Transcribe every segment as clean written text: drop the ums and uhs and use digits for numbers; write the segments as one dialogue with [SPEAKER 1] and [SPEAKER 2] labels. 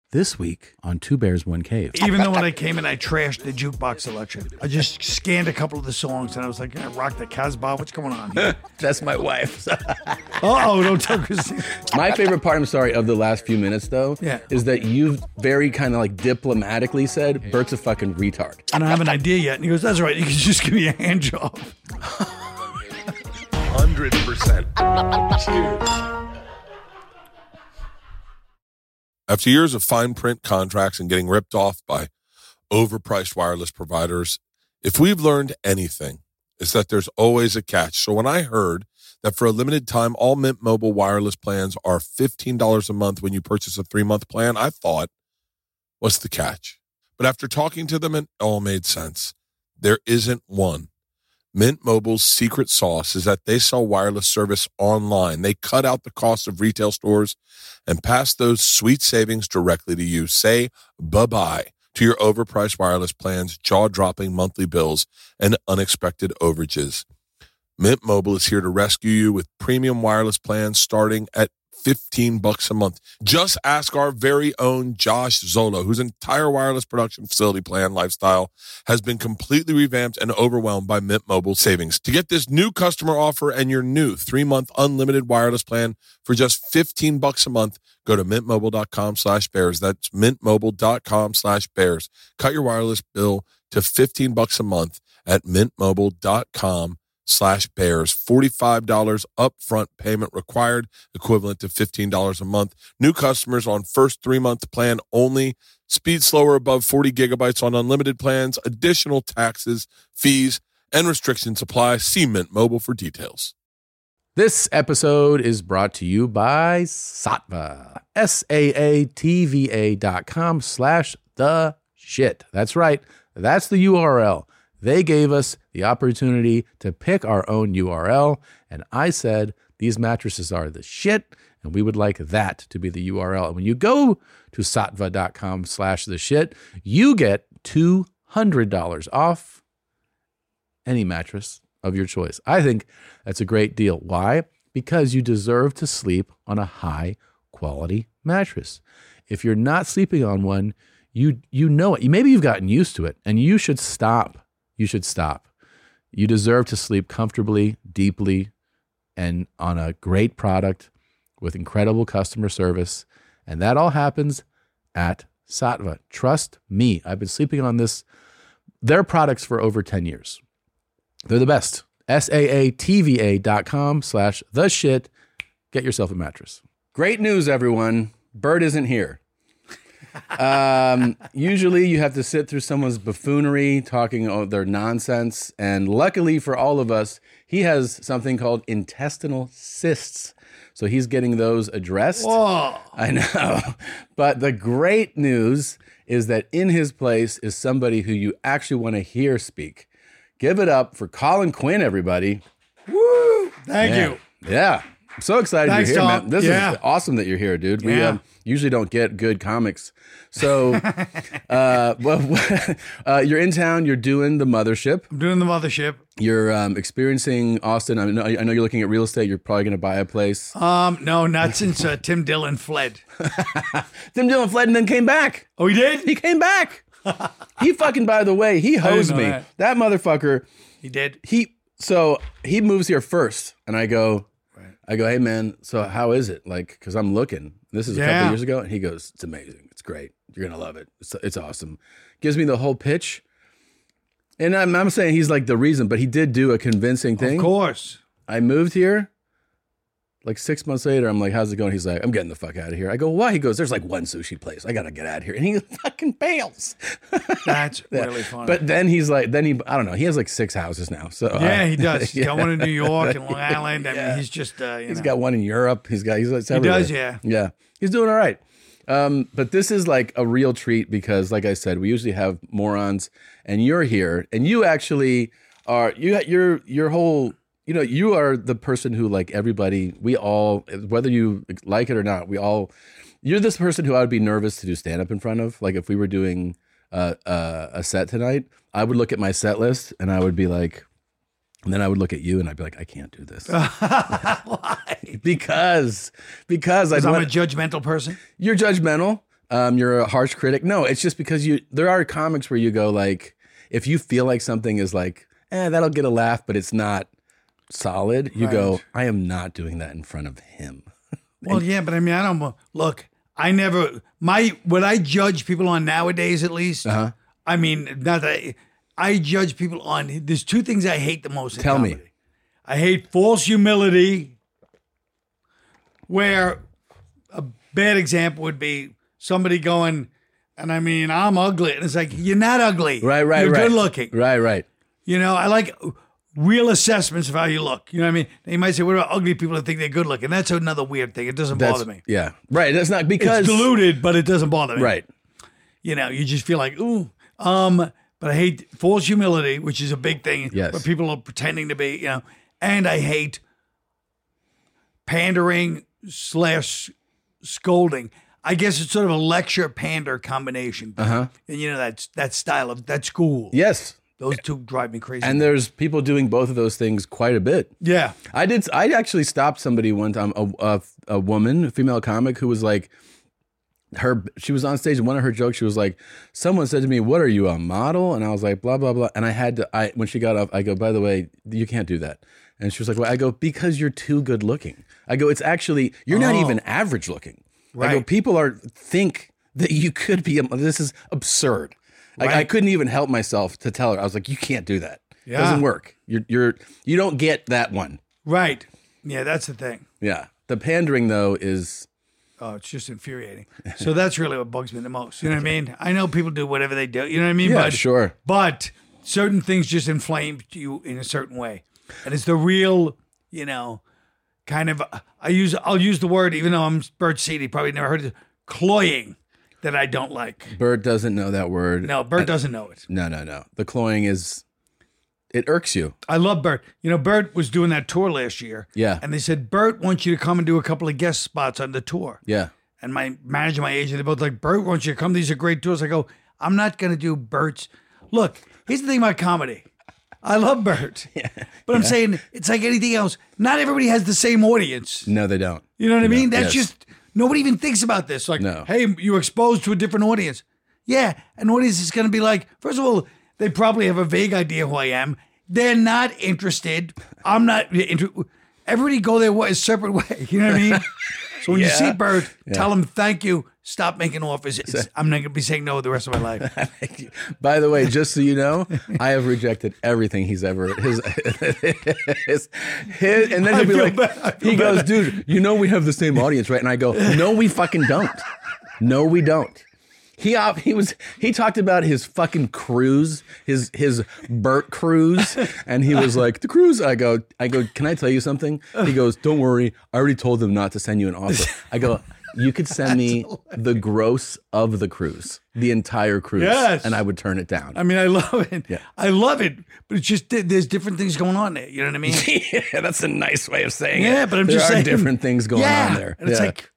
[SPEAKER 1] This week on Two Bears, One Cave.
[SPEAKER 2] Even though when I came in, I trashed the jukebox selection. I just scanned a couple of the songs and I was like, I rock the Casbah. What's going on here?
[SPEAKER 1] That's my wife.
[SPEAKER 2] Oh, don't tell Christine.
[SPEAKER 1] My favorite part, I'm sorry, of the last few minutes, though, is that you've very kind of like diplomatically said, Bert's a fucking retard.
[SPEAKER 2] I don't have an idea yet. And he goes, that's right. You can just give me a hand job.
[SPEAKER 3] 100%. Cheers. After years of fine print contracts and getting ripped off by overpriced wireless providers, if we've learned anything, it's that there's always a catch. So when I heard that for a limited time, all Mint Mobile wireless plans are $15 a month when you purchase a 3-month plan, I thought, what's the catch? But after talking to them, it all made sense. There isn't one. Mint Mobile's secret sauce is that they sell wireless service online. They cut out the cost of retail stores and pass those sweet savings directly to you. Say bye-bye to your overpriced wireless plans, jaw-dropping monthly bills, and unexpected overages. Mint Mobile is here to rescue you with premium wireless plans starting at $15 a month. Just ask our very own Josh Zola, whose entire wireless production facility plan lifestyle has been completely revamped and overwhelmed by Mint Mobile savings. To get this new customer offer and your new 3-month unlimited wireless plan for just $15 a month, go to mintmobile.com/bears. That's mintmobile.com/bears. Cut your wireless bill to $15 a month at mintmobile.com/bears. $45 upfront payment required, equivalent to $15 a month. New customers on first 3-month plan only. Speed slower above 40 gigabytes on unlimited plans. Additional taxes, fees, and restrictions apply. See Mint Mobile for details.
[SPEAKER 1] This episode is brought to you by Saatva. SAATVA.com/the-shit. That's right. That's the URL. They gave us the opportunity to pick our own URL, and I said, these mattresses are the shit, and we would like that to be the URL. And when you go to saatva.com/the-shit, you get $200 off any mattress of your choice. I think that's a great deal. Why? Because you deserve to sleep on a high-quality mattress. If you're not sleeping on one, you know it. Maybe you've gotten used to it, and you should stop. You should stop. You deserve to sleep comfortably, deeply, and on a great product with incredible customer service. And that all happens at Saatva. Trust me. I've been sleeping on their products for over 10 years. They're the best. SAATVA.com/the-shit. Get yourself a mattress. Great news, everyone. Bert isn't here. Usually you have to sit through someone's buffoonery, talking their nonsense. And luckily for all of us, he has something called intestinal cysts. So he's getting those addressed.
[SPEAKER 2] Whoa.
[SPEAKER 1] I know. But the great news is that in his place is somebody who you actually want to hear speak. Give it up for Colin Quinn, everybody.
[SPEAKER 2] Woo! Thank you.
[SPEAKER 1] Yeah. I'm so excited
[SPEAKER 2] Thanks,
[SPEAKER 1] you're here,
[SPEAKER 2] Tom.
[SPEAKER 1] man. This is awesome that you're here, dude.
[SPEAKER 2] Yeah.
[SPEAKER 1] We usually don't get good comics. So you're in town. You're doing the mothership.
[SPEAKER 2] I'm doing the mothership.
[SPEAKER 1] You're experiencing Austin. I know you're looking at real estate. You're probably going to buy a place.
[SPEAKER 2] No, not since Tim Dillon fled.
[SPEAKER 1] Tim Dillon fled and then came back.
[SPEAKER 2] Oh, he did?
[SPEAKER 1] He came back. He fucking, by the way, he hosed me. That motherfucker.
[SPEAKER 2] He did?
[SPEAKER 1] So he moves here first. And I go, hey, man, so how is it? Like, because I'm looking. This is a couple of years ago. And he goes, it's amazing. It's great. You're going to love it. It's awesome. Gives me the whole pitch. And I'm saying he's like the reason, but he did do a convincing thing.
[SPEAKER 2] Of course.
[SPEAKER 1] I moved here. Like 6 months later, I'm like, how's it going? He's like, I'm getting the fuck out of here. I go, why? He goes, there's like one sushi place. I got to get out of here. And he fucking bails.
[SPEAKER 2] That's really funny.
[SPEAKER 1] But then he's like, I don't know. He has like 6 houses now. So
[SPEAKER 2] yeah, he does. He's got one in New York and Long Island. I mean, he's just,
[SPEAKER 1] he's got one in Europe. He's everywhere.
[SPEAKER 2] He does, yeah.
[SPEAKER 1] Yeah. He's doing all right. But this is like a real treat because, like I said, we usually have morons, and you're here, and you actually are. Your whole. You know, you are the person who, like everybody, we all, whether you like it or not, you're this person who I would be nervous to do stand-up in front of. Like if we were doing a set tonight, I would look at my set list and I would be like, and then I would look at you and I'd be like, I can't do this.
[SPEAKER 2] Why?
[SPEAKER 1] Because I'm a
[SPEAKER 2] judgmental person.
[SPEAKER 1] You're judgmental, You're a harsh critic. No, it's just because there are comics where you go like, if you feel like something is like, that'll get a laugh, but it's not solid, you go, I am not doing that in front of him.
[SPEAKER 2] Well, yeah, but I mean, I don't look. I never what I judge people on nowadays, at least. I mean, not that I judge people on. There's two things I hate the most.
[SPEAKER 1] Tell me.
[SPEAKER 2] I hate false humility. Where a bad example would be somebody going, and I mean, I'm ugly, and it's like you're not ugly.
[SPEAKER 1] Right.
[SPEAKER 2] You're good looking.
[SPEAKER 1] Right.
[SPEAKER 2] You know, I like real assessments of how you look. You know what I mean? And you might say, what about ugly people that think they're good looking? That's another weird thing. It doesn't bother me.
[SPEAKER 1] Yeah. Right. That's not because
[SPEAKER 2] it's diluted, but it doesn't bother me.
[SPEAKER 1] Right.
[SPEAKER 2] You know, you just feel like, ooh. But I hate false humility, which is a big thing.
[SPEAKER 1] Yes.
[SPEAKER 2] Where people are pretending to be, you know. And I hate pandering / scolding. I guess it's sort of a lecture pander combination. And you know, that style of that school.
[SPEAKER 1] Yes.
[SPEAKER 2] Those two drive me crazy.
[SPEAKER 1] And there's people doing both of those things quite a bit.
[SPEAKER 2] Yeah.
[SPEAKER 1] I actually stopped somebody one time, a woman, a female comic, who was like, she was on stage and one of her jokes, she was like, someone said to me, what are you, a model? And I was like, blah, blah, blah. And when she got off, I go, by the way, you can't do that. And she was like, well, I go, because you're too good looking. I go, it's actually, you're not even average looking. Right. I go, people think that you could be, this is absurd. Like, I couldn't even help myself to tell her. I was like, you can't do that. It doesn't work. You don't get that one.
[SPEAKER 2] Right. Yeah, that's the thing.
[SPEAKER 1] Yeah. The pandering, though, is...
[SPEAKER 2] Oh, it's just infuriating. So that's really what bugs me the most. You know what I mean? I know people do whatever they do. You know what I mean?
[SPEAKER 1] Yeah, sure.
[SPEAKER 2] But certain things just inflame you in a certain way. And it's the real, you know, kind of... I'll use the word, even though I'm Bert Seedy, probably never heard it, cloying. That I don't like.
[SPEAKER 1] Bert doesn't know that word.
[SPEAKER 2] No, Bert doesn't know it.
[SPEAKER 1] No. The cloying is, it irks you.
[SPEAKER 2] I love Bert. You know, Bert was doing that tour last year.
[SPEAKER 1] Yeah.
[SPEAKER 2] And they said, Bert wants you to come and do a couple of guest spots on the tour.
[SPEAKER 1] Yeah.
[SPEAKER 2] And my manager, my agent, they're both like, Bert wants you to come. These are great tours. I go, I'm not going to do Bert's. Look, here's the thing about comedy. I love Bert. But I'm saying, it's like anything else. Not everybody has the same audience.
[SPEAKER 1] No, they don't.
[SPEAKER 2] You know what I mean? That's just... Nobody even thinks about this. Like, hey, you're exposed to a different audience. Yeah, an audience is going to be like, first of all, they probably have a vague idea who I am. They're not interested. I'm not interested. Everybody go their separate way. You know what I mean? So when you see Bert, tell him thank you. Stop making offers. I'm not going to be saying no the rest of my life.
[SPEAKER 1] By the way, just so you know, I have rejected everything he's ever his and then he'll be like, he goes, dude, you know we have the same audience, right? And I go, no, we fucking don't. No, we don't. He talked about his fucking cruise, his Bert cruise, and he was like, the cruise. I go, can I tell you something? He goes, don't worry, I already told them not to send you an offer. I go, you could send me the gross of the cruise, the entire cruise, and I would turn it down.
[SPEAKER 2] I mean, I love it.
[SPEAKER 1] Yeah.
[SPEAKER 2] I love it, but it's just there's different things going on there. You know what I mean?
[SPEAKER 1] Yeah, that's a nice way of saying it.
[SPEAKER 2] Yeah, but I'm
[SPEAKER 1] there
[SPEAKER 2] just
[SPEAKER 1] are
[SPEAKER 2] saying
[SPEAKER 1] different things going on there.
[SPEAKER 2] And it's like,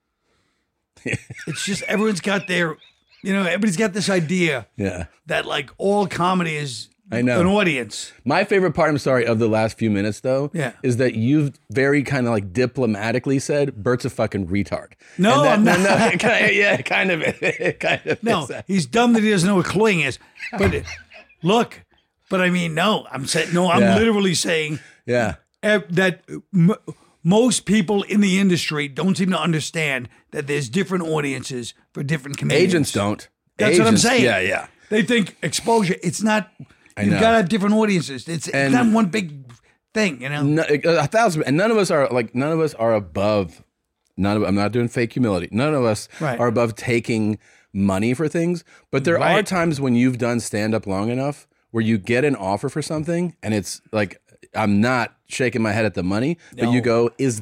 [SPEAKER 2] it's just everyone's got their, you know, everybody's got this idea that like all comedy is an audience.
[SPEAKER 1] My favorite part, I'm sorry, of the last few minutes though, is that you've very kind of like diplomatically said, Bert's a fucking retard.
[SPEAKER 2] No, I'm not.
[SPEAKER 1] No, kind of.
[SPEAKER 2] No, he's dumb that he doesn't know what cloying is. But look, but I mean, no, I'm saying, no, I'm literally saying that most people in the industry don't seem to understand that there's different audiences for different comedians.
[SPEAKER 1] Agents don't.
[SPEAKER 2] That's what I'm saying.
[SPEAKER 1] Yeah.
[SPEAKER 2] They think exposure, it's not, you've got to have different audiences. It's not one big thing, you know?
[SPEAKER 1] 1,000, and none of us are above, I'm not doing fake humility. None of us are above taking money for things, but there are times when you've done stand-up long enough where you get an offer for something and it's like, I'm not shaking my head at the money, but you go, is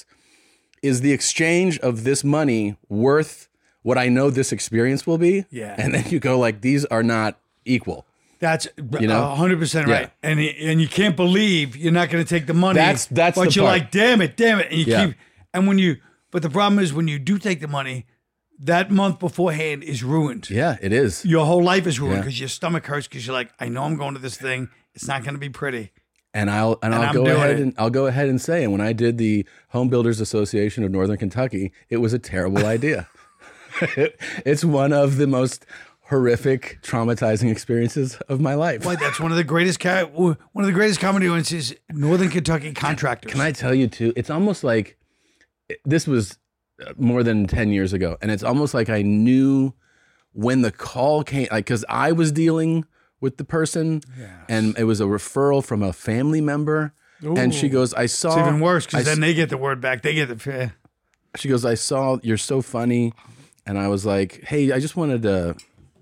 [SPEAKER 1] the exchange of this money worth what I know this experience will be? Yeah. And then you go like, these are not equal.
[SPEAKER 2] That's 100% right. And you can't believe you're not going to take the money.
[SPEAKER 1] That's
[SPEAKER 2] but
[SPEAKER 1] the
[SPEAKER 2] you're
[SPEAKER 1] part.
[SPEAKER 2] like, damn it. And you keep, and but the problem is when you do take the money, that month beforehand is ruined.
[SPEAKER 1] Yeah, it is.
[SPEAKER 2] Your whole life is ruined because your stomach hurts because you're like, I know I'm going to this thing. It's not going to be pretty.
[SPEAKER 1] And I'll go ahead and say, and when I did the Home Builders Association of Northern Kentucky, it was a terrible idea. It's one of the most horrific, traumatizing experiences of my life.
[SPEAKER 2] Boy, that's one of the greatest comedy audiences, Northern Kentucky Contractors.
[SPEAKER 1] Can I tell you too? It's almost like this was more than 10 years ago, and it's almost like I knew when the call came, like, because I was dealing with the person, and it was a referral from a family member. Ooh. And she goes, I saw.
[SPEAKER 2] It's even worse because then they get the word back. They get the.
[SPEAKER 1] She goes, I saw you're so funny, and I was like, hey, I just wanted to,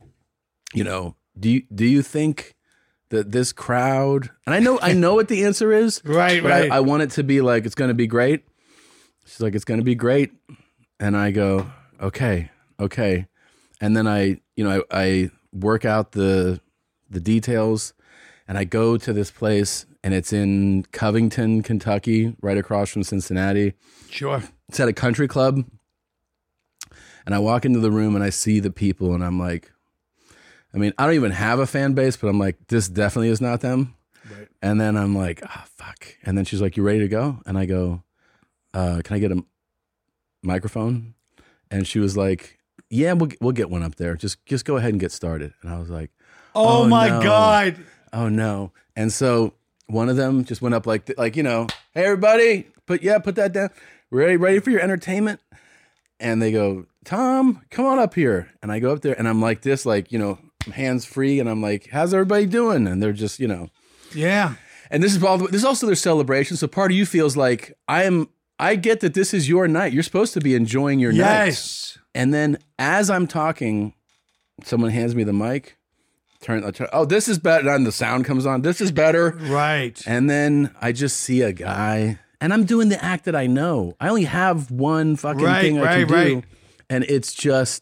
[SPEAKER 1] do you think that this crowd? And I know what the answer is.
[SPEAKER 2] Right.
[SPEAKER 1] I want it to be like it's going to be great. She's like, it's going to be great, and I go, okay, and then I work out the details, and I go to this place. And it's in Covington, Kentucky, right across from Cincinnati.
[SPEAKER 2] Sure.
[SPEAKER 1] It's at a country club. And I walk into the room and I see the people and I'm like, I don't even have a fan base, but I'm like, this definitely is not them. Right. And then I'm like, fuck. And then she's like, you ready to go? And I go, can I get a microphone? And she was like, yeah, we'll get one up there. Just go ahead and get started. And I was like,
[SPEAKER 2] oh my God.
[SPEAKER 1] Oh no. And so one of them just went up like, hey everybody, put that down. Ready for your entertainment? And they go, Tom, come on up here. And I go up there and I'm like this, hands free. And I'm like, how's everybody doing? And they're just,
[SPEAKER 2] Yeah.
[SPEAKER 1] And this is also their celebration. So part of you feels like I get that this is your night. You're supposed to be enjoying your night.
[SPEAKER 2] Yes.
[SPEAKER 1] And then as I'm talking, someone hands me the mic. Oh, this is better. And the sound comes on. This is better.
[SPEAKER 2] Right.
[SPEAKER 1] And then I just see a guy, and I'm doing the act that I know. I only have one fucking thing I can do. And it's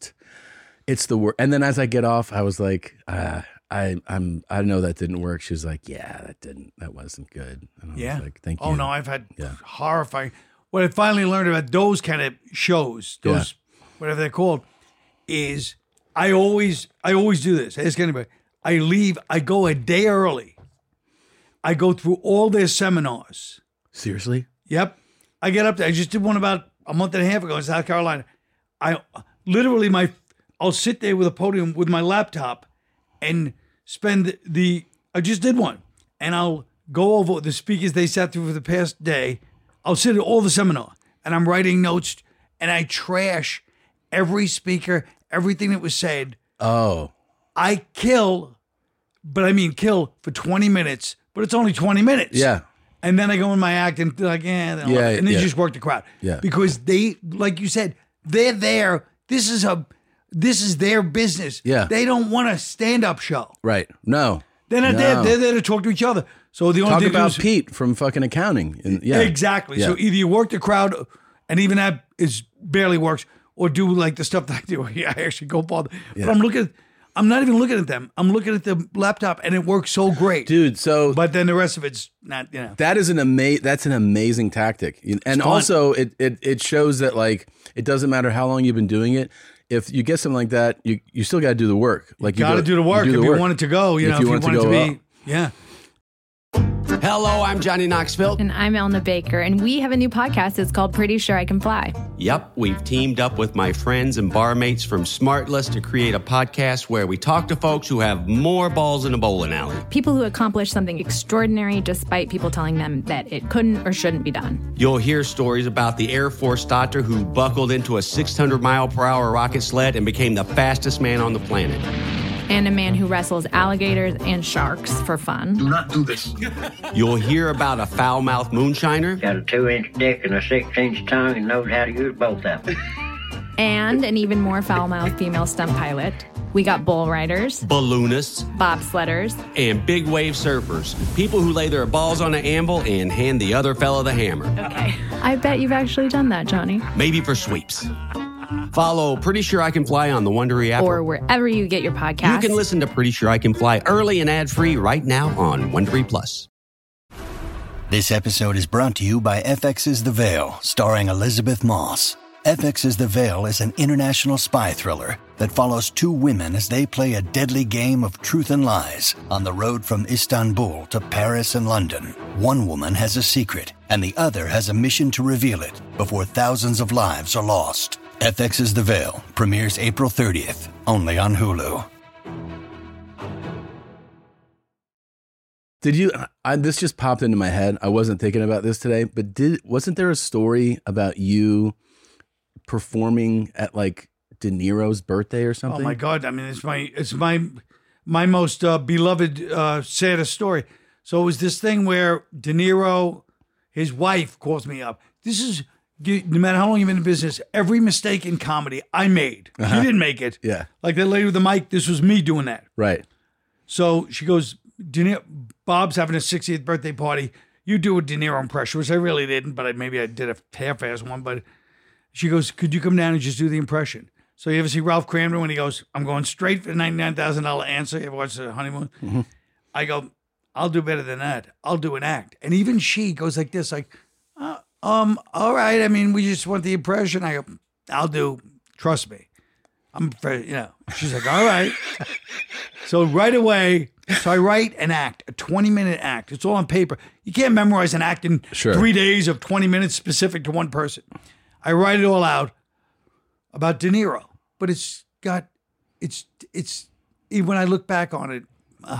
[SPEAKER 1] the worst. And then as I get off, I was like, I know that didn't work. She was like, yeah, that wasn't good. And I was like, thank you.
[SPEAKER 2] Oh no, I've had horrifying. What I finally learned about those kind of shows, whatever they're called, is I always do this. Ask anybody. I go a day early. I go through all their seminars.
[SPEAKER 1] Seriously?
[SPEAKER 2] Yep. I get up there. I just did one about a month and a half ago in South Carolina. I literally, I'll sit there with a podium with my laptop and I just did one. And I'll go over the speakers they sat through for the past day. I'll sit at all the seminar and I'm writing notes and I trash every speaker, everything that was said.
[SPEAKER 1] Oh.
[SPEAKER 2] I kill for 20 minutes, but it's only 20 minutes.
[SPEAKER 1] Yeah.
[SPEAKER 2] And then I go in my act and they're like, and then you just work the crowd.
[SPEAKER 1] Yeah.
[SPEAKER 2] Because they, like you said, they're there. This is their business.
[SPEAKER 1] Yeah.
[SPEAKER 2] They don't want a stand-up show.
[SPEAKER 1] Right. No.
[SPEAKER 2] They're not there. They're there to talk to each other. So the only
[SPEAKER 1] talk
[SPEAKER 2] thing
[SPEAKER 1] about Pete from fucking accounting.
[SPEAKER 2] Exactly. Yeah. So either you work the crowd, and even that barely works, or do like the stuff that I do. I actually go bother. Yeah. But I'm not even looking at them. I'm looking at the laptop, and it works so great,
[SPEAKER 1] dude. So,
[SPEAKER 2] but then the rest of it's not.
[SPEAKER 1] That's an amazing tactic, and also it shows that like it doesn't matter how long you've been doing it. If you get something like that, you still got to do the work. Like
[SPEAKER 2] you got to do the work if you want it to go. If you want it to be, yeah.
[SPEAKER 4] Hello, I'm Johnny Knoxville.
[SPEAKER 5] And I'm Elna Baker, and we have a new podcast. It's called Pretty Sure I Can Fly.
[SPEAKER 4] Yep, we've teamed up with my friends and barmates from Smartless to create a podcast where we talk to folks who have more balls in a bowling alley.
[SPEAKER 5] People who accomplish something extraordinary despite people telling them that it couldn't or shouldn't be done.
[SPEAKER 4] You'll hear stories about the Air Force doctor who buckled into a 600-mile-per-hour rocket sled and became the fastest man on the planet.
[SPEAKER 5] And a man who wrestles alligators and sharks for fun.
[SPEAKER 6] Do not do this.
[SPEAKER 4] You'll hear about a foul-mouthed moonshiner.
[SPEAKER 6] Got a 2-inch dick and a 6-inch tongue and knows how to use both of them.
[SPEAKER 5] And an even more foul-mouthed female stunt pilot. We got bull riders,
[SPEAKER 4] balloonists,
[SPEAKER 5] bobsledders,
[SPEAKER 4] and big wave surfers. People who lay their balls on an anvil and hand the other fella the hammer.
[SPEAKER 5] Okay. I bet you've actually done that, Johnny.
[SPEAKER 4] Maybe for sweeps. Follow Pretty Sure I Can Fly on the Wondery app.
[SPEAKER 5] Or wherever you get your podcasts.
[SPEAKER 4] You can listen to Pretty Sure I Can Fly early and ad-free right now on Wondery Plus.
[SPEAKER 7] This episode is brought to you by FX's The Veil, starring Elizabeth Moss. FX's The Veil is an international spy thriller that follows two women as they play a deadly game of truth and lies on the road from Istanbul to Paris and London. One woman has a secret, and the other has a mission to reveal it before thousands of lives are lost. FX's The Veil premieres April 30th, only on Hulu.
[SPEAKER 1] Did you? This just popped into my head. I wasn't thinking about this today, but wasn't there a story about you performing at like De Niro's birthday or something?
[SPEAKER 2] Oh my God! I mean, it's my most beloved, saddest story. So it was this thing where De Niro, his wife, calls me up. This is no matter how long you've been in business, every mistake in comedy I made. She didn't make it.
[SPEAKER 1] Yeah,
[SPEAKER 2] like that lady with the mic. This was me doing that.
[SPEAKER 1] Right.
[SPEAKER 2] So she goes, De Niro, Bob's having a 60th birthday party. You do a De Niro impression, which I really didn't, but maybe I did a half-ass one. But she goes, could you come down and just do the impression? So you ever see Ralph Cramden when he goes, I'm going straight for the $99,000 answer? You ever watch The Honeymoon? Mm-hmm. I go, I'll do better than that. I'll do an act. And even she goes like this, like, all right. I mean, we just want the impression. I go, I'll do, trust me. I'm very, she's like, all right. So right away, so I write an act, a 20-minute act. It's all on paper. You can't memorize an act in 3 days of 20 minutes specific to one person. I write it all out about De Niro, but it's when I look back on it,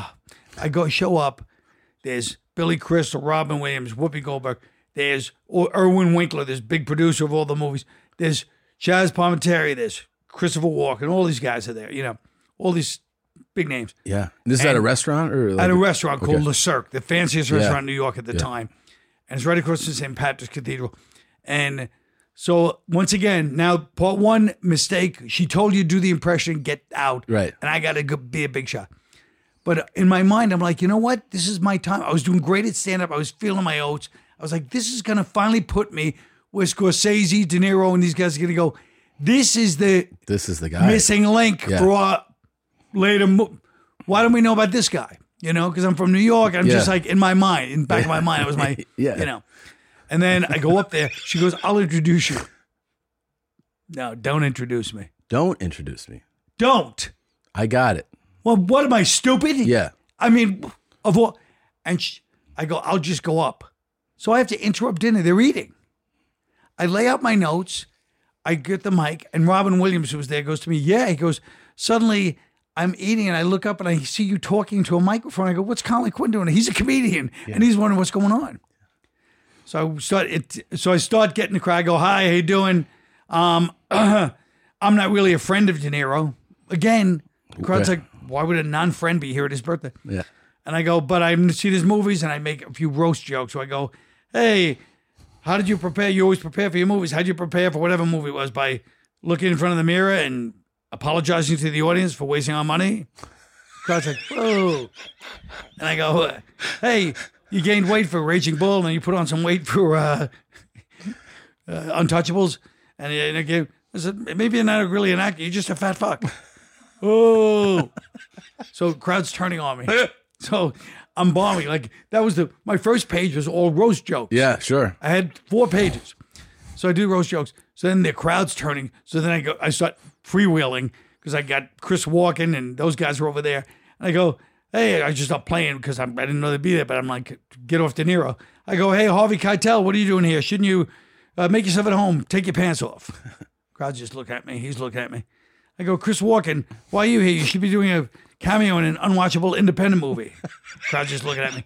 [SPEAKER 2] I show up, there's Billy Crystal, Robin Williams, Whoopi Goldberg, there's Irwin Winkler, this big producer of all the movies, there's Chaz Palminteri, there's Christopher Walken, all these guys are there, all these big names.
[SPEAKER 1] Yeah. This is at a restaurant? Or like
[SPEAKER 2] at a restaurant called Le Cirque, the fanciest restaurant in New York at the time. And it's right across from St. Patrick's Cathedral. And so once again, now part one, mistake. She told you to do the impression, get out.
[SPEAKER 1] Right.
[SPEAKER 2] And I got to be a big shot. But in my mind, I'm like, you know what? This is my time. I was doing great at stand-up. I was feeling my oats. I was like, this is going to finally put me where Scorsese, De Niro, and these guys are going to go, this is the
[SPEAKER 1] guy.
[SPEAKER 2] Missing link for our later. Why don't we know about this guy? Because I'm from New York. And I'm just like, in my mind, in the back of my mind, it was my, And then I go up there. She goes, I'll introduce you. No, don't introduce me.
[SPEAKER 1] Don't introduce me.
[SPEAKER 2] Don't.
[SPEAKER 1] I got it.
[SPEAKER 2] Well, what am I, stupid?
[SPEAKER 1] Yeah.
[SPEAKER 2] I mean, of all. And I go, I'll just go up. So I have to interrupt dinner. They're eating. I lay out my notes. I get the mic. And Robin Williams, who was there, goes to me, he goes, suddenly I'm eating and I look up and I see you talking to a microphone. I go, what's Colin Quinn doing? He's a comedian. And he's wondering what's going on. So I start getting the crowd. I go, hi, how you doing? I'm not really a friend of De Niro. Again, the crowd's like, why would a non-friend be here at his birthday?
[SPEAKER 1] Yeah.
[SPEAKER 2] And I go, but I've seen his movies and I make a few roast jokes. So I go, hey, how did you prepare? You always prepare for your movies. How did you prepare for whatever movie it was? By looking in front of the mirror and apologizing to the audience for wasting our money? The crowd's like, whoa. And I go, hey, you gained weight for Raging Bull and you put on some weight for Untouchables. And again, I said, maybe you're not really an actor. You're just a fat fuck. Oh. So crowd's turning on me. So I'm bombing. Like that was my first page was all roast jokes.
[SPEAKER 1] Yeah, sure.
[SPEAKER 2] I had 4 pages. So I do roast jokes. So then the crowd's turning. So then I start freewheeling because I got Chris Walken and those guys were over there. And I go, hey, I just stopped playing because I didn't know they'd be there, but I'm like, get off De Niro. I go, hey, Harvey Keitel, what are you doing here? Shouldn't you make yourself at home? Take your pants off. Crowd just look at me. He's looking at me. I go, Chris Walken, why are you here? You should be doing a cameo in an unwatchable independent movie. Crowd just looking at me.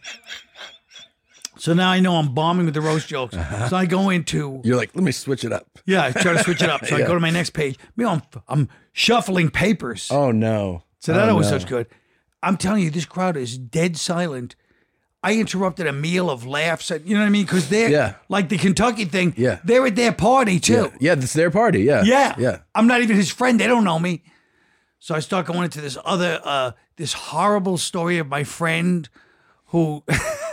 [SPEAKER 2] So now I know I'm bombing with the roast jokes. So I go into...
[SPEAKER 1] You're like, let me switch it up.
[SPEAKER 2] Yeah, I try to switch it up. So I go to my next page. I'm shuffling papers.
[SPEAKER 1] Oh, no.
[SPEAKER 2] So that was such good. I'm telling you, this crowd is dead silent. I interrupted a meal of laughs. You know what I mean? Because they're like the Kentucky thing.
[SPEAKER 1] Yeah.
[SPEAKER 2] They're at their party too.
[SPEAKER 1] Yeah, it's their party. Yeah.
[SPEAKER 2] Yeah. I'm not even his friend. They don't know me. So I start going into this other, this horrible story of my friend who,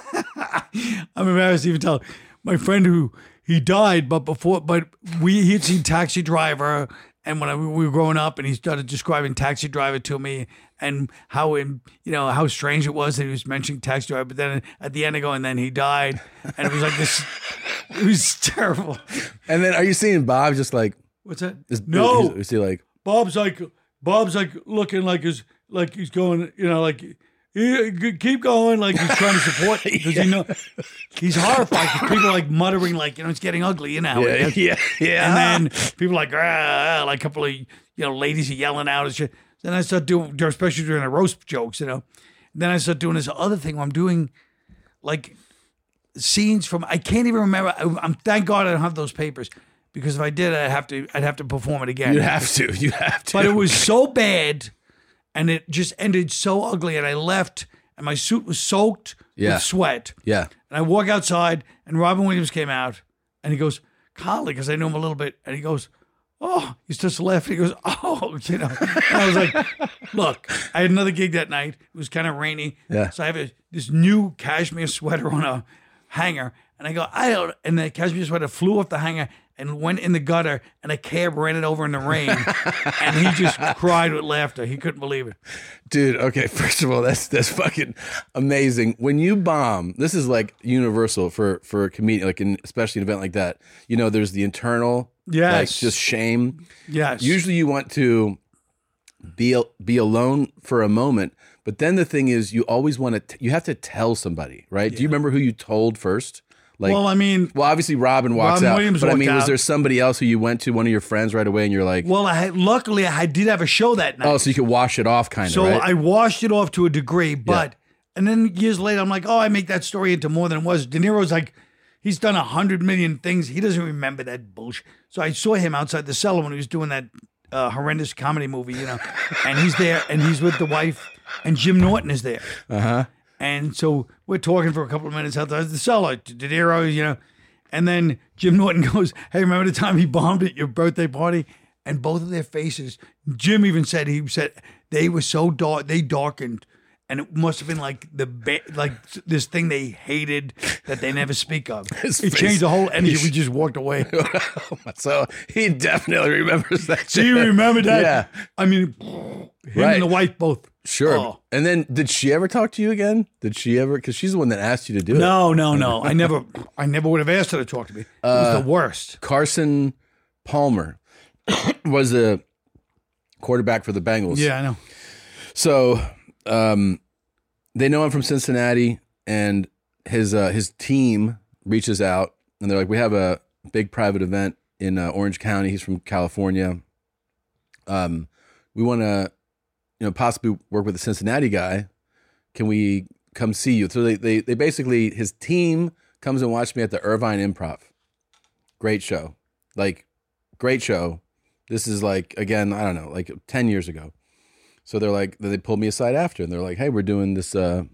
[SPEAKER 2] I'm embarrassed to even tell, my friend who he died, but he had seen Taxi Driver. And when we were growing up, and he started describing Taxi Driver to me, and how strange it was that he was mentioning Taxi Driver. But then at the end, I go, and then he died, and it was like this. It was terrible.
[SPEAKER 1] And then, are you seeing Bob just like?
[SPEAKER 2] What's that?
[SPEAKER 1] No. Is he like?
[SPEAKER 2] Bob's like looking like he's going, like keep going, like he's trying to support because he's horrified. 'Cause people are like muttering, like it's getting ugly,
[SPEAKER 1] Yeah.
[SPEAKER 2] And then people are like like a couple of ladies are yelling out and shit. Then I start doing, especially during the roast jokes, Then I start doing this other thing where I'm doing like scenes from I can't even remember. I'm thank God I don't have those papers because if I did, I'd have to perform it again.
[SPEAKER 1] You have to.
[SPEAKER 2] But it was so bad. And it just ended so ugly. And I left, and my suit was soaked with sweat.
[SPEAKER 1] Yeah.
[SPEAKER 2] And I walk outside, and Robin Williams came out, and he goes, Carly, because I knew him a little bit. And he goes, oh, he starts to laugh. He goes, oh, And I was like, look, I had another gig that night. It was kind of rainy.
[SPEAKER 1] Yeah.
[SPEAKER 2] So I have this new cashmere sweater on a hanger. And I go, and the cashmere sweater flew off the hanger and went in the gutter, and a cab ran it over in the rain. And he just cried with laughter. He couldn't believe it.
[SPEAKER 1] Dude, okay, first of all, that's fucking amazing. When you bomb, this is like universal for a comedian, like especially an event like that. There's the internal, like just shame.
[SPEAKER 2] Yes.
[SPEAKER 1] Usually you want to be alone for a moment, but then the thing is you always want to, you have to tell somebody, right? Yeah. Do you remember who you told first? Like, obviously Robin walks out,
[SPEAKER 2] Williams
[SPEAKER 1] but
[SPEAKER 2] was
[SPEAKER 1] there somebody else who you went to, one of your friends right away, and you're like...
[SPEAKER 2] Well, luckily I did have a show that night.
[SPEAKER 1] Oh, so you could wash it off kind of,
[SPEAKER 2] So
[SPEAKER 1] right?
[SPEAKER 2] I washed it off to a degree, but... And then years later, I'm like, I make that story into more than it was. De Niro's like, he's done 100 million things. He doesn't remember that bullshit. So I saw him outside the cellar when he was doing that horrendous comedy movie, and he's there, and he's with the wife, and Jim Norton is there.
[SPEAKER 1] Uh-huh.
[SPEAKER 2] And so we're talking for a couple of minutes outside the cellar, De Niro, and then Jim Norton goes, hey, remember the time he bombed at your birthday party? And both of their faces, Jim even said, they were so dark, they darkened. And it must have been like this thing they hated that they never speak of. It changed the whole energy. We just walked away.
[SPEAKER 1] So he definitely remembers that.
[SPEAKER 2] Do you remember that?
[SPEAKER 1] Yeah.
[SPEAKER 2] I mean, him and the wife both.
[SPEAKER 1] Sure.
[SPEAKER 2] Oh.
[SPEAKER 1] And then did she ever talk to you again? Did she ever? Because she's the one that asked you to do it.
[SPEAKER 2] No. I never would have asked her to talk to me. It was the worst.
[SPEAKER 1] Carson Palmer was a quarterback for the Bengals.
[SPEAKER 2] Yeah, I know.
[SPEAKER 1] So they know him from Cincinnati, and his team reaches out, and they're like, we have a big private event in Orange County. He's from California. We want to, possibly work with a Cincinnati guy. Can we come see you? So they basically, his team comes and watched me at the Irvine Improv. Great show. Great show. This is again, I don't know, 10 years ago. So they're like, they pulled me aside after, and they're like, hey, we're doing this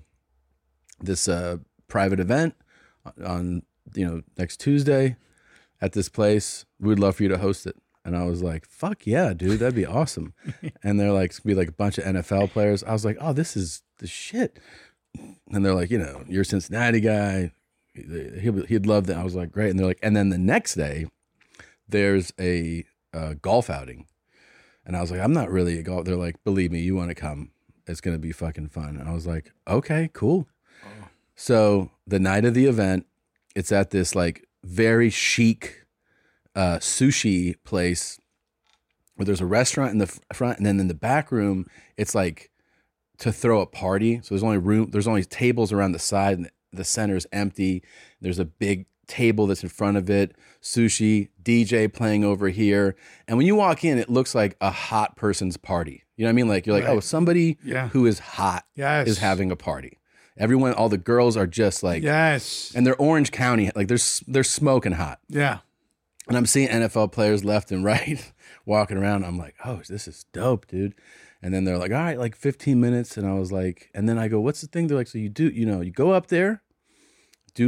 [SPEAKER 1] private event on, next Tuesday at this place. We'd love for you to host it. And I was like, fuck yeah, dude, that'd be awesome. And they're like, it's gonna be a bunch of NFL players. I was like, oh, this is the shit. And they're like, you're a Cincinnati guy. He'd love that. I was like, great. And they're like, and then the next day, there's a golf outing. And I was like, I'm not really a golf. They're like, believe me, you want to come. It's going to be fucking fun. And I was like, okay, cool. Oh. So the night of the event, it's at this very chic sushi place where there's a restaurant in the front, and then in the back room, it's to throw a party. So there's only tables around the side, and the center is empty. There's a big table that's in front of it, sushi, DJ playing over here. And when you walk in, it looks like a hot person's party. You know what I mean? You're like, right. Oh, somebody who is hot is having a party. Everyone, all the girls are just
[SPEAKER 2] yes.
[SPEAKER 1] And they're Orange County, they're smoking hot.
[SPEAKER 2] Yeah.
[SPEAKER 1] And I'm seeing NFL players left and right walking around. I'm like, oh, this is dope, dude. And then they're like, all right, 15 minutes. And I was like, and then I go, what's the thing? They're like, so you do, you go up there, do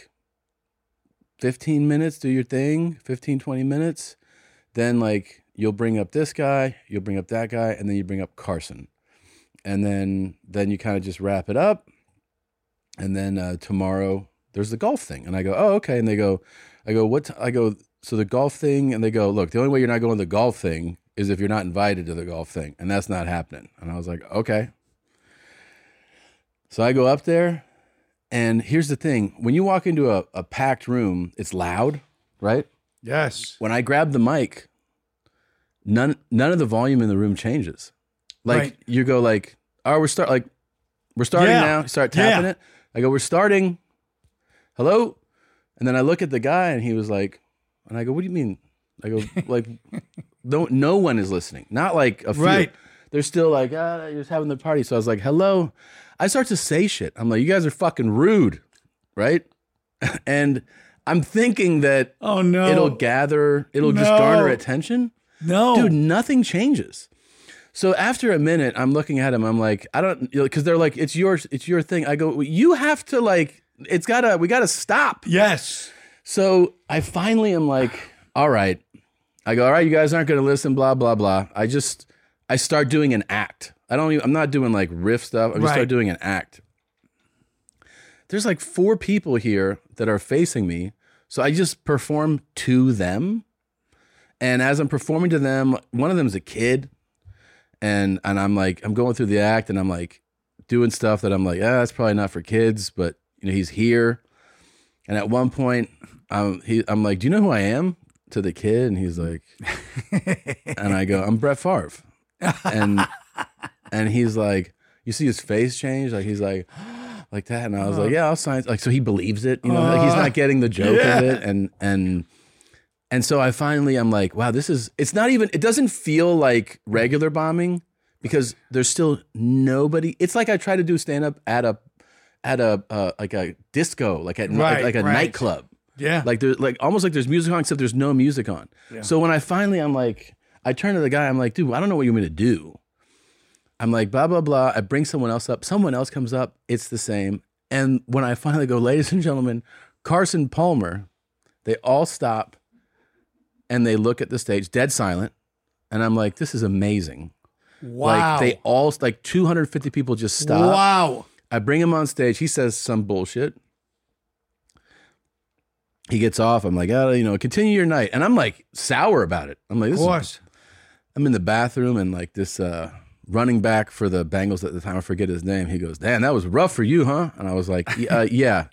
[SPEAKER 1] 15 minutes, do your thing, 15, 20 minutes. Then you'll bring up this guy, you'll bring up that guy, and then you bring up Carson. And then you kind of just wrap it up. And then tomorrow there's the golf thing. And I go, oh, okay. And I go, so the golf thing, and they go, look, the only way you're not going to the golf thing is if you're not invited to the golf thing. And that's not happening. And I was like, okay. So I go up there. And here's the thing. When you walk into a packed room, it's loud, right?
[SPEAKER 2] Yes.
[SPEAKER 1] When I grab the mic, none of the volume in the room changes.
[SPEAKER 2] Right.
[SPEAKER 1] You go oh, we're We're starting now. Start tapping it. I go, we're starting. Hello? And then I look at the guy and he was like, and I go, what do you mean? I go, like, no one is listening. Not like a few.
[SPEAKER 2] Right.
[SPEAKER 1] They're still like, you're just having the party. So I was like, hello. I start to say shit. I'm like, you guys are fucking rude. Right? And I'm thinking that it'll just garner attention.
[SPEAKER 2] No.
[SPEAKER 1] Dude, nothing changes. So after a minute, I'm looking at him. I'm like, I don't, because they're like, it's your thing. I go, you have to like, we gotta stop.
[SPEAKER 2] Yes.
[SPEAKER 1] So I finally am like, all right. I go, all right, you guys aren't gonna listen, blah, blah, blah. I start doing an act. I'm not doing like riff stuff. I just start doing an act. There's like 4 people here that are facing me. So I just perform to them. And as I'm performing to them, one of them's a kid. And I'm like, I'm going through the act and I'm like doing stuff that I'm like, that's probably not for kids, but he's here. And at one point, I'm like, do you know who I am? To the kid. And he's like, and I go, I'm Brett Favre. And he's like, you see his face change? Like, he's like that. And I was like, yeah, I'll sign. Like, so he believes it, like he's not getting the joke of it. And so I'm like, wow, it doesn't feel like regular bombing because there's still nobody. It's like I try to do stand up at a like a disco, like a nightclub.
[SPEAKER 2] Yeah.
[SPEAKER 1] Like there's like almost like there's music on except there's no music on. Yeah. So when I'm like, I turn to the guy, I'm like, dude, I don't know what you want me to do. I'm like, blah, blah, blah. I bring someone else up. Someone else comes up. It's the same. And when I finally go, ladies and gentlemen, Carson Palmer, they all stop and they look at the stage, dead silent. And I'm like, this is amazing.
[SPEAKER 2] Wow.
[SPEAKER 1] Like they all, like 250 people just stop.
[SPEAKER 2] Wow.
[SPEAKER 1] I bring him on stage. He says some bullshit. He gets off. I'm like, continue your night. And I'm like sour about it. I'm like,
[SPEAKER 2] of course.
[SPEAKER 1] I'm in the bathroom and like this running back for the Bengals at the time, I forget his name. He goes, damn, that was rough for you, huh? And I was like, yeah.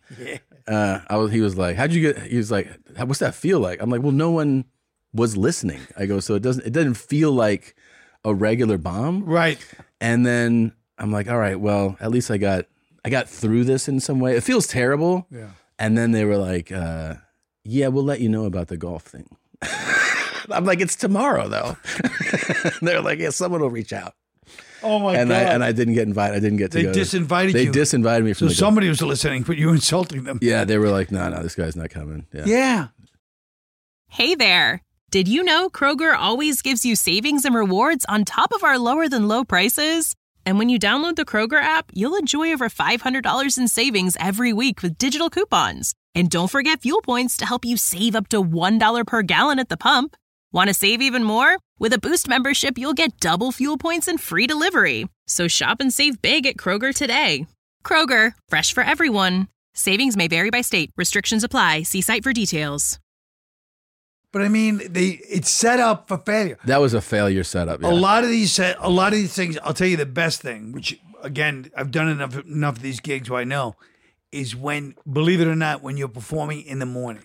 [SPEAKER 1] He was like, he was like, what's that feel like? I'm like, well, no one was listening. I go, so it doesn't feel like a regular bomb.
[SPEAKER 2] Right.
[SPEAKER 1] And then I'm like, all right, well, at least I got through this in some way. It feels terrible.
[SPEAKER 2] Yeah.
[SPEAKER 1] And then they were like, yeah, we'll let you know about the golf thing. I'm like, it's tomorrow though. They're like, yeah, someone will reach out.
[SPEAKER 2] Oh my God.
[SPEAKER 1] And I didn't get invited. I didn't get to go.
[SPEAKER 2] They disinvited you.
[SPEAKER 1] They disinvited me from the golf.
[SPEAKER 2] Somebody was listening, but you were insulting them.
[SPEAKER 1] Yeah, they were like, no, this guy's not coming.
[SPEAKER 2] Yeah.
[SPEAKER 8] Hey there. Did you know Kroger always gives you savings and rewards on top of our lower than low prices? And when you download the Kroger app, you'll enjoy over $500 in savings every week with digital coupons. And don't forget fuel points to help you save up to $1 per gallon at the pump. Want to save even more? With a Boost membership, you'll get double fuel points and free delivery. So shop and save big at Kroger today. Kroger, fresh for everyone. Savings may vary by state. Restrictions apply. See site for details.
[SPEAKER 2] But I mean, it's set up for failure.
[SPEAKER 1] That was a failure setup. Yeah.
[SPEAKER 2] A lot of these things. I'll tell you the best thing, which again I've done enough of these gigs where I know, is when, believe it or not, when you're performing in the morning.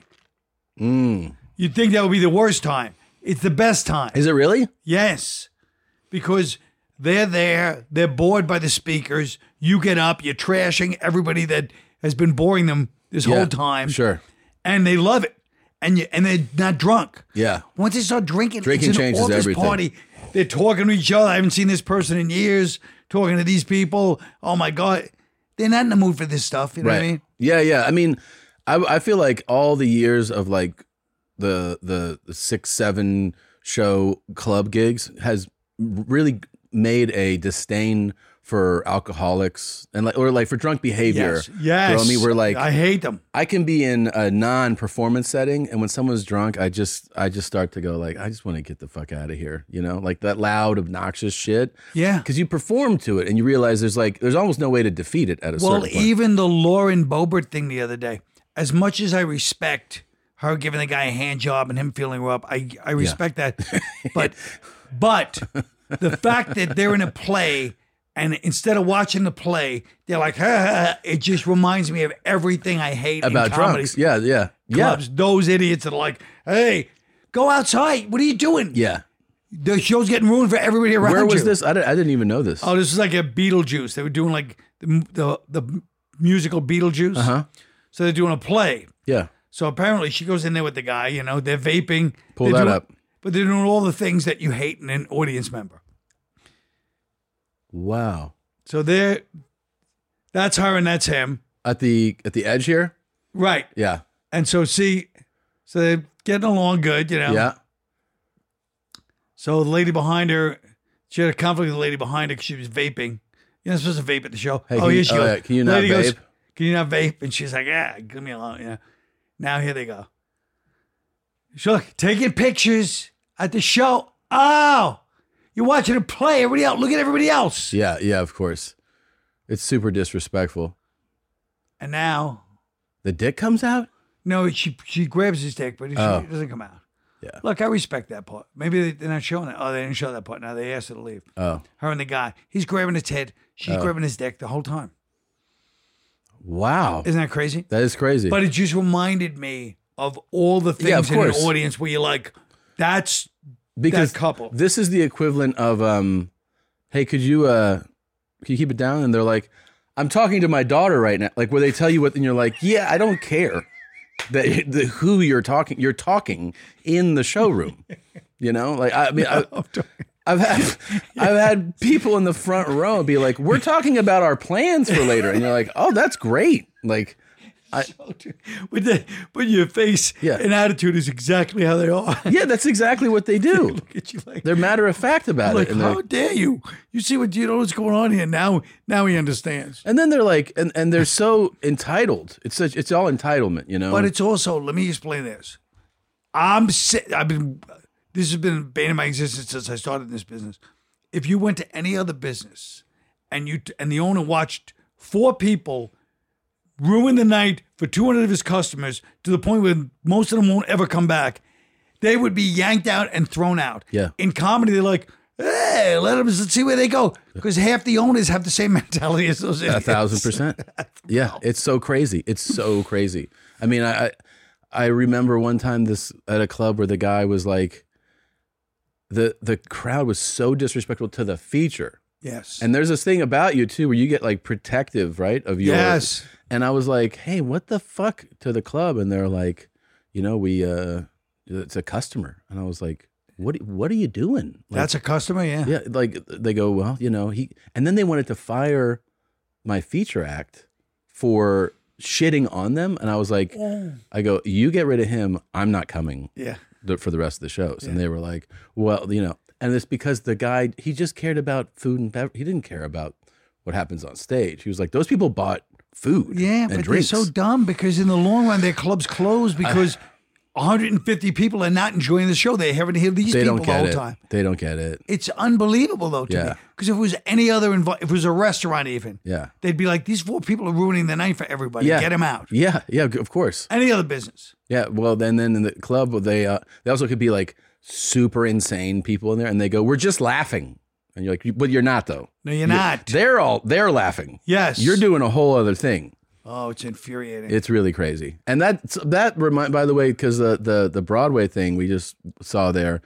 [SPEAKER 2] You'd think that would be the worst time. It's the best time.
[SPEAKER 1] Is it really?
[SPEAKER 2] Yes, because they're there. They're bored by the speakers. You get up. You're trashing everybody that has been boring them this whole time.
[SPEAKER 1] Sure.
[SPEAKER 2] And they love it. And they're not drunk.
[SPEAKER 1] Yeah.
[SPEAKER 2] Once they start drinking
[SPEAKER 1] changes everything.
[SPEAKER 2] Party. They're talking to each other. I haven't seen this person in years. Talking to these people. Oh my God, they're not in the mood for this stuff. You know what I mean?
[SPEAKER 1] Yeah. I mean, I feel like all the years of like the 6-7 show club gigs has really made a disdain for alcoholics and like for drunk behavior.
[SPEAKER 2] Yes.
[SPEAKER 1] You know what I mean? We're like,
[SPEAKER 2] I hate them.
[SPEAKER 1] I can be in a non-performance setting, and when someone's drunk, I just start to go like, I just want to get the fuck out of here. Like that loud, obnoxious shit.
[SPEAKER 2] Yeah.
[SPEAKER 1] Because you perform to it, and you realize there's almost no way to defeat it at a certain point. Well,
[SPEAKER 2] even the Lauren Boebert thing the other day, as much as I respect her giving the guy a hand job and him feeling her up, I respect that. But the fact that they're in a play, and instead of watching the play, they're like, it just reminds me of everything I hate
[SPEAKER 1] about
[SPEAKER 2] in comedy.
[SPEAKER 1] Drunks. Yeah.
[SPEAKER 2] Clubs, those idiots that are like, hey, go outside. What are you doing?
[SPEAKER 1] Yeah.
[SPEAKER 2] The show's getting ruined for everybody around you.
[SPEAKER 1] Where was this? I didn't even know this.
[SPEAKER 2] Oh, this is like a Beetlejuice. They were doing like the musical Beetlejuice.
[SPEAKER 1] Uh-huh.
[SPEAKER 2] So they're doing a play.
[SPEAKER 1] Yeah.
[SPEAKER 2] So apparently she goes in there with the guy, they're vaping.
[SPEAKER 1] Pull that up.
[SPEAKER 2] But they're doing all the things that you hate in an audience member.
[SPEAKER 1] Wow.
[SPEAKER 2] So that's her and that's him.
[SPEAKER 1] At the edge here?
[SPEAKER 2] Right.
[SPEAKER 1] Yeah.
[SPEAKER 2] And so they're getting along good,
[SPEAKER 1] Yeah.
[SPEAKER 2] So the lady behind her, she had a conflict with the lady behind her because she was vaping. You're not supposed to vape at the show.
[SPEAKER 1] Hey,
[SPEAKER 2] here she goes.
[SPEAKER 1] Yeah. Can you not
[SPEAKER 2] lady
[SPEAKER 1] vape?
[SPEAKER 2] Goes, can you not vape? And she's like, yeah, give me alone. Now here they go. She's like, taking pictures at the show. Oh, you're watching a play. Everybody else, look at everybody else.
[SPEAKER 1] Yeah, of course. It's super disrespectful.
[SPEAKER 2] And now
[SPEAKER 1] the dick comes out?
[SPEAKER 2] No, she grabs his dick, but it doesn't come out.
[SPEAKER 1] Yeah.
[SPEAKER 2] Look, I respect that part. Maybe they're not showing it. Oh, they didn't show that part. Now they asked her to leave.
[SPEAKER 1] Oh.
[SPEAKER 2] Her and the guy. He's grabbing his head. She's grabbing his dick the whole time.
[SPEAKER 1] Wow.
[SPEAKER 2] Isn't that crazy?
[SPEAKER 1] That is crazy.
[SPEAKER 2] But it just reminded me of all the things in an audience where you're like, that's
[SPEAKER 1] because
[SPEAKER 2] that couple.
[SPEAKER 1] This is the equivalent of, hey, could you keep it down? And they're like, I'm talking to my daughter right now. Like where they tell you what, and you're like, yeah, I don't care who you're talking. You're talking in the showroom, Like, I mean, I've had people in the front row be like, we're talking about our plans for later. And you're like, oh, that's great. Like,
[SPEAKER 2] but your face and attitude is exactly how they are.
[SPEAKER 1] Yeah, that's exactly what they do.
[SPEAKER 2] Look at you like
[SPEAKER 1] they're matter of fact about it.
[SPEAKER 2] And how dare you? You see what's going on here now. Now he understands.
[SPEAKER 1] And then they're like, and they're so entitled. It's all entitlement,
[SPEAKER 2] But it's also, let me explain this. This has been a bane of my existence since I started this business. If you went to any other business and the owner watched 4 people ruin the night for 200 of his customers to the point where most of them won't ever come back, they would be yanked out and thrown out.
[SPEAKER 1] Yeah.
[SPEAKER 2] In comedy, they're like, hey, let's see where they go. Because half the owners have the same mentality as those idiots.
[SPEAKER 1] 1,000%. Yeah, it's so crazy. It's so crazy. I mean, I remember one time at a club where the guy was like, the crowd was so disrespectful to the feature.
[SPEAKER 2] Yes.
[SPEAKER 1] And there's this thing about you too, where you get like protective, right? Of your,
[SPEAKER 2] yes.
[SPEAKER 1] And I was like, hey, what the fuck to the club? And they're like, it's a customer. And I was like, what are you doing? Like,
[SPEAKER 2] that's a customer. Yeah.
[SPEAKER 1] Yeah. Like they go, well, and then they wanted to fire my feature act for shitting on them. And I was like, I go, you get rid of him. I'm not coming.
[SPEAKER 2] Yeah.
[SPEAKER 1] For the rest of the shows. Yeah. And they were like, well, and it's because the guy, he just cared about food and beverage. He didn't care about what happens on stage. He was like, those people bought food and
[SPEAKER 2] but
[SPEAKER 1] drinks.
[SPEAKER 2] They're so dumb because in the long run, their clubs close because 150 people are not enjoying the show. They're having to hear these people the whole time.
[SPEAKER 1] They don't get it.
[SPEAKER 2] It's unbelievable, though, to me. Because if it was any other, if it was a restaurant even, they'd be like, these 4 people are ruining the night for everybody.
[SPEAKER 1] Yeah.
[SPEAKER 2] Get them out.
[SPEAKER 1] Yeah, of course.
[SPEAKER 2] Any other business.
[SPEAKER 1] Yeah, well, then in the club, they also could be like super insane people in there, and they go, we're just laughing. And you're like, but you're not, though.
[SPEAKER 2] No, you're not.
[SPEAKER 1] They're laughing.
[SPEAKER 2] Yes.
[SPEAKER 1] You're doing a whole other thing.
[SPEAKER 2] Oh, it's infuriating.
[SPEAKER 1] It's really crazy. And that by the way, because the Broadway thing we just saw there,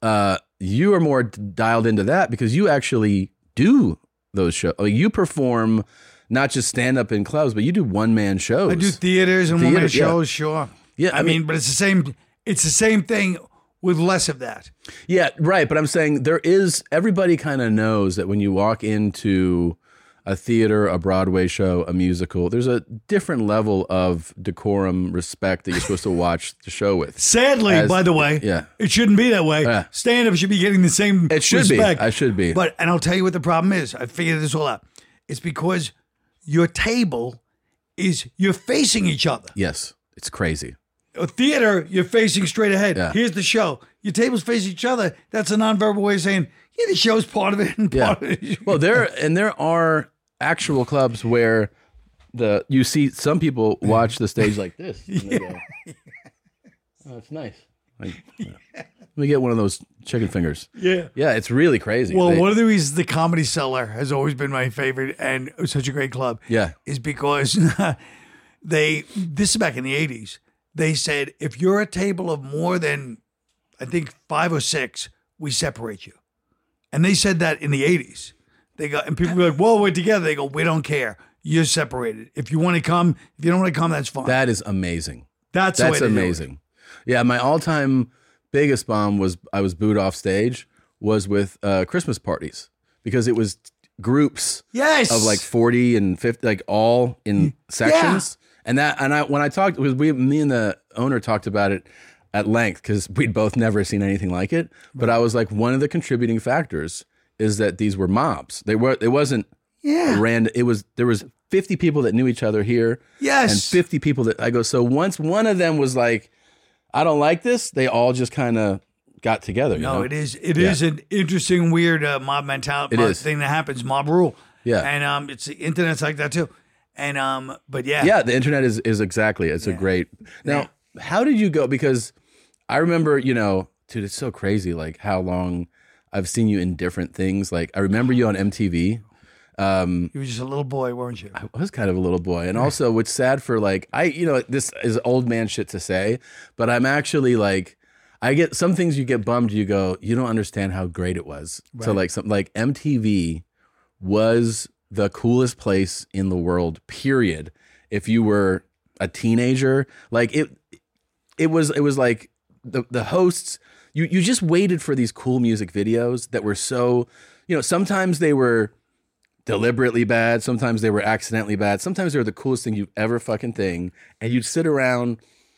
[SPEAKER 1] you are more dialed into that because you actually do those shows. Like you perform not just stand up in clubs, but you do one-man shows.
[SPEAKER 2] I do theaters and one-man shows, sure.
[SPEAKER 1] Yeah,
[SPEAKER 2] I mean, but it's the same thing with less of that.
[SPEAKER 1] Yeah, right. But I'm saying everybody kind of knows that when you walk into a theater, a Broadway show, a musical, there's a different level of decorum, respect that you're supposed to watch the show with.
[SPEAKER 2] Sadly, by the way, it shouldn't be that way. Stand-up should be getting the same respect.
[SPEAKER 1] It should be. I should be.
[SPEAKER 2] And I'll tell you what the problem is. I figured this all out. It's because your table you're facing each other.
[SPEAKER 1] Yes, it's crazy.
[SPEAKER 2] A theater, you're facing straight ahead.
[SPEAKER 1] Yeah.
[SPEAKER 2] Here's the show. Your tables face each other. That's a nonverbal way of saying, yeah, the show's part of it and part of it.
[SPEAKER 1] Well, there are actual clubs where you see some people watch the stage like this. And they go, oh, it's nice. Like, let me get one of those chicken fingers.
[SPEAKER 2] Yeah.
[SPEAKER 1] Yeah, it's really crazy.
[SPEAKER 2] Well, one of the reasons the Comedy Cellar has always been my favorite and it was such a great club is because this is back in the 80s. They said, if you're a table of more than, I think, 5 or 6, we separate you. And they said that in the 80s. And people were like, whoa, we're together. They go, we don't care. You're separated. If you want to come, if you don't want to come, that's fine.
[SPEAKER 1] That is amazing.
[SPEAKER 2] That's
[SPEAKER 1] amazing. Yeah, my all-time biggest bomb was I was booed off stage was with Christmas parties because it was groups of like 40 and 50, like all in sections. Yeah. When I talked, because me and the owner talked about it at length because we'd both never seen anything like it. But I was like, one of the contributing factors is that these were mobs. It wasn't random. There was 50 people that knew each other here.
[SPEAKER 2] Yes.
[SPEAKER 1] And 50 people that I go, so once one of them was like, I don't like this, they all just kind of got together.
[SPEAKER 2] It is an interesting, weird mob mentality thing that happens, mob rule.
[SPEAKER 1] Yeah.
[SPEAKER 2] And it's the internet's like that too. And but yeah.
[SPEAKER 1] Yeah, the internet is exactly. It's a great. Now, how did you go? Because I remember, dude, it's so crazy like how long I've seen you in different things. Like I remember you on MTV.
[SPEAKER 2] You were just a little boy, weren't you?
[SPEAKER 1] I was kind of a little boy. And also what's sad for like, this is old man shit to say, but I'm actually like, I get some things you get bummed, you go, you don't understand how great it was. Right. So like something like MTV was the coolest place in the world, period. If you were a teenager, like it was like the hosts, you just waited for these cool music videos that were so, sometimes they were deliberately bad. Sometimes they were accidentally bad. Sometimes they were the coolest thing you've ever fucking thing. And you'd sit around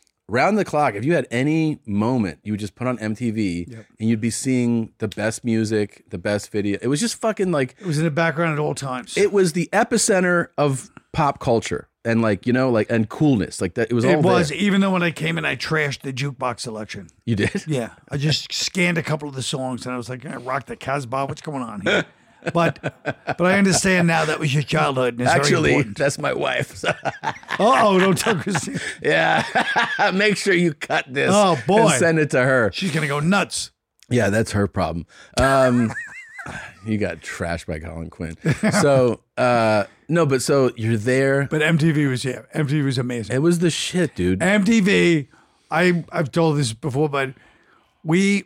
[SPEAKER 1] the clock. If you had any moment, you would just put on MTV and you'd be seeing the best music, the best video. It was just fucking like...
[SPEAKER 2] It was in the background at all times.
[SPEAKER 1] It was the epicenter of pop culture and and coolness. Like that. It was all there.
[SPEAKER 2] Even though when I came in, I trashed the jukebox selection.
[SPEAKER 1] You did?
[SPEAKER 2] Yeah. I just scanned a couple of the songs and I was like, I rock the Casbah. What's going on here? But I understand now that was your childhood. And it's
[SPEAKER 1] actually,
[SPEAKER 2] very important.
[SPEAKER 1] That's my wife.
[SPEAKER 2] Don't tell Christine.
[SPEAKER 1] Yeah. Make sure you cut this.
[SPEAKER 2] Oh, boy.
[SPEAKER 1] And send it to her.
[SPEAKER 2] She's going to go nuts.
[SPEAKER 1] Yeah, that's her problem. You got trashed by Colin Quinn. So, so you're there.
[SPEAKER 2] But MTV was amazing.
[SPEAKER 1] It was the shit, dude.
[SPEAKER 2] MTV, I've told this before, but me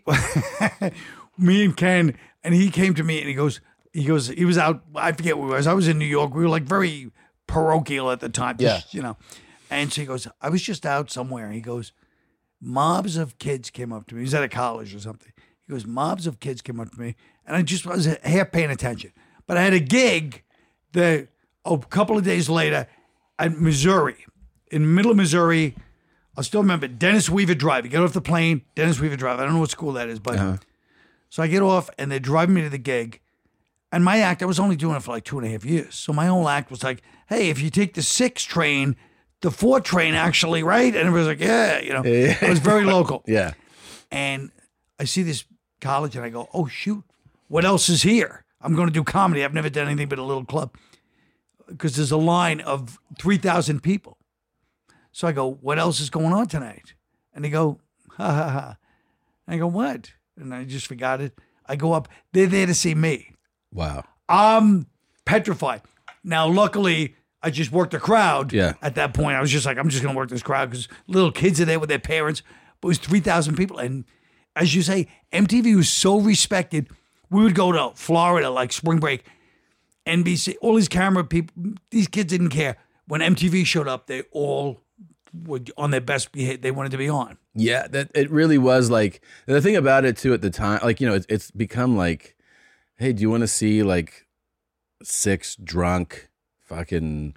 [SPEAKER 2] and Ken, and he came to me and he goes, he was out, I forget where he was. I was in New York. We were like very parochial at the time. Just, And so he goes, I was just out somewhere. He goes, mobs of kids came up to me. He was at a college or something. He goes, mobs of kids came up to me. And I just was half paying attention. But I had a gig a couple of days later at Missouri. In the middle of Missouri, I'll still remember Dennis Weaver Drive. You get off the plane, Dennis Weaver Drive. I don't know what school that is, but so I get off and they're driving me to the gig. And my act, I was only doing it for like 2.5 years. So my whole act was like, hey, if you take the 6 train, the 4 train actually, right? And everybody's like, yeah, it was very local.
[SPEAKER 1] Yeah.
[SPEAKER 2] And I see this college and I go, oh, shoot, what else is here? I'm going to do comedy. I've never done anything but a little club because there's a line of 3,000 people. So I go, what else is going on tonight? And they go, ha, ha, ha. And I go, what? And I just forgot it. I go up. They're there to see me.
[SPEAKER 1] Wow.
[SPEAKER 2] I'm petrified. Now, luckily, I just worked the crowd.
[SPEAKER 1] Yeah.
[SPEAKER 2] At that point, I was just like, I'm just going to work this crowd because little kids are there with their parents. But it was 3,000 people. And as you say, MTV was so respected. We would go to Florida, like spring break, NBC, all these camera people, these kids didn't care. When MTV showed up, they all were on their best behavior. They wanted to be on.
[SPEAKER 1] Yeah, that it really was like, the thing about it too at the time, like, it's become like, hey, do you want to see like 6 drunk fucking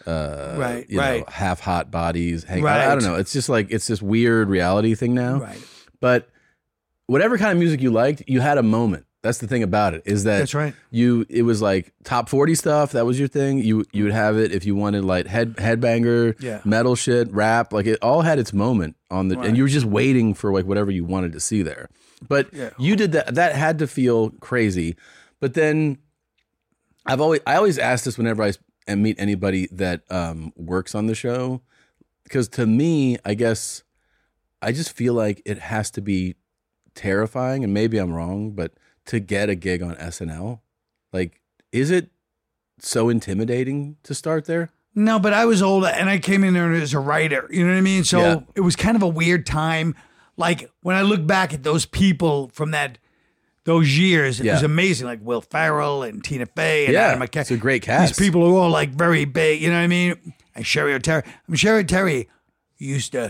[SPEAKER 1] half hot bodies hang I don't know. It's just like, it's this weird reality thing now.
[SPEAKER 2] Right.
[SPEAKER 1] But whatever kind of music you liked, you had a moment. That's the thing about it, is that
[SPEAKER 2] that's right.
[SPEAKER 1] It was like top 40 stuff. That was your thing. You would have it if you wanted like headbanger, metal shit, rap. Like it all had its moment on the, and you were just waiting for like whatever you wanted to see there. But you did that. That had to feel crazy. But then I always ask this whenever I meet anybody that works on the show, because to me, I guess I just feel like it has to be terrifying, and maybe I'm wrong, but to get a gig on SNL, like, is it so intimidating to start there?
[SPEAKER 2] No, but I was older and I came in there as a writer, you know what I mean? So it was kind of a weird time. Like when I look back at those people from that those years. It was amazing. Like Will Ferrell and Tina Fey and Adam McKay.
[SPEAKER 1] It's a great cast.
[SPEAKER 2] These people are all like very big, you know what I mean? And Sherry O'Terry. Sherry O'Terry used to,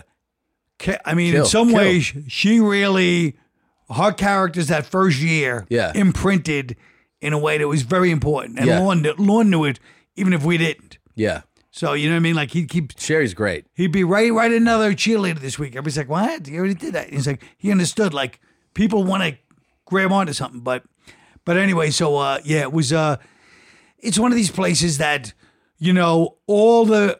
[SPEAKER 2] in some ways, she really, her characters that first year imprinted in a way that was very important. And Lorne knew it, even if we didn't.
[SPEAKER 1] Yeah.
[SPEAKER 2] So, you know what I mean? Like, he'd keep...
[SPEAKER 1] Sherry's great.
[SPEAKER 2] He'd be write another cheerleader this week. Everybody's like, what? You already did that. And he's like, he understood, like, people want to grab onto something. But anyway, so, it was... it's one of these places that, you know, all the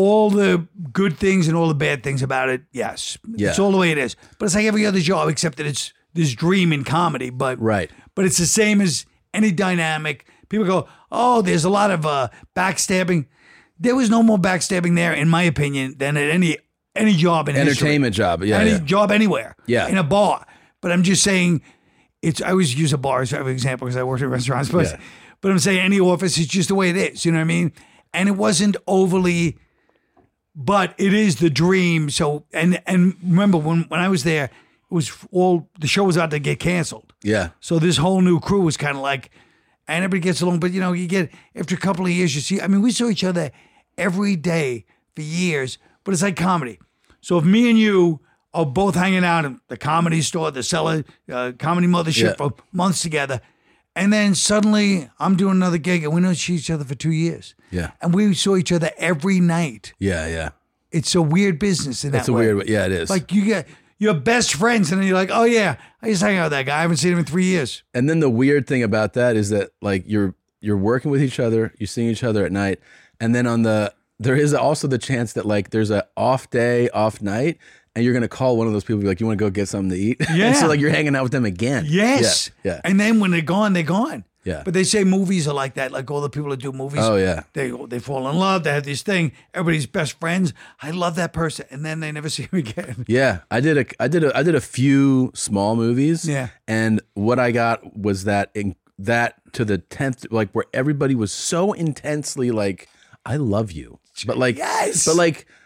[SPEAKER 2] good things and all the bad things about it, yes. It's all the way it is. But it's like every other job, except that it's this dream in comedy. But it's the same as any dynamic. People go, oh, there's a lot of backstabbing. There was no more backstabbing there, in my opinion, than at any job in
[SPEAKER 1] entertainment
[SPEAKER 2] history.
[SPEAKER 1] job. Any
[SPEAKER 2] job anywhere.
[SPEAKER 1] Yeah.
[SPEAKER 2] In a bar. But I'm just saying, I always use a bar as an example because I worked in restaurants. But I'm saying any office is just the way it is. You know what I mean? And it wasn't overly, but it is the dream. So, and remember when I was there, it was the show was about to get canceled.
[SPEAKER 1] Yeah.
[SPEAKER 2] So this whole new crew was kind of like, and everybody gets along. But, you know, you get, after a couple of years, you see, I mean, we saw each other every day for years, but it's like comedy. So if me and you are both hanging out in the Comedy Store, the Cellar, Comedy Mothership for months together, and then suddenly I'm doing another gig and we don't see each other for 2 years.
[SPEAKER 1] Yeah.
[SPEAKER 2] And we saw each other every night.
[SPEAKER 1] Yeah, yeah.
[SPEAKER 2] It's a weird business in that way.
[SPEAKER 1] It's a weird way. Yeah, it is.
[SPEAKER 2] Like you get your best friends and then you're like, oh yeah, I used to hang out with that guy. I haven't seen him in 3 years.
[SPEAKER 1] And then the weird thing about that is that like you're working with each other, you're seeing each other at night, and then there is also the chance that like there's an off day, off night, and you're going to call one of those people and be like, you want to go get something to eat?
[SPEAKER 2] Yeah.
[SPEAKER 1] And so like you're hanging out with them again.
[SPEAKER 2] Yes.
[SPEAKER 1] Yeah.
[SPEAKER 2] And then when they're gone, they're gone.
[SPEAKER 1] Yeah.
[SPEAKER 2] But they say movies are like that. Like all the people that do movies.
[SPEAKER 1] Oh, yeah.
[SPEAKER 2] They fall in love. They have this thing. Everybody's best friends. I love that person. And then they never see him again.
[SPEAKER 1] Yeah. I did a few small movies.
[SPEAKER 2] Yeah.
[SPEAKER 1] And what I got was that to the 10th, like where everybody was so intensely like, I love you. But like,
[SPEAKER 2] yes.
[SPEAKER 1] But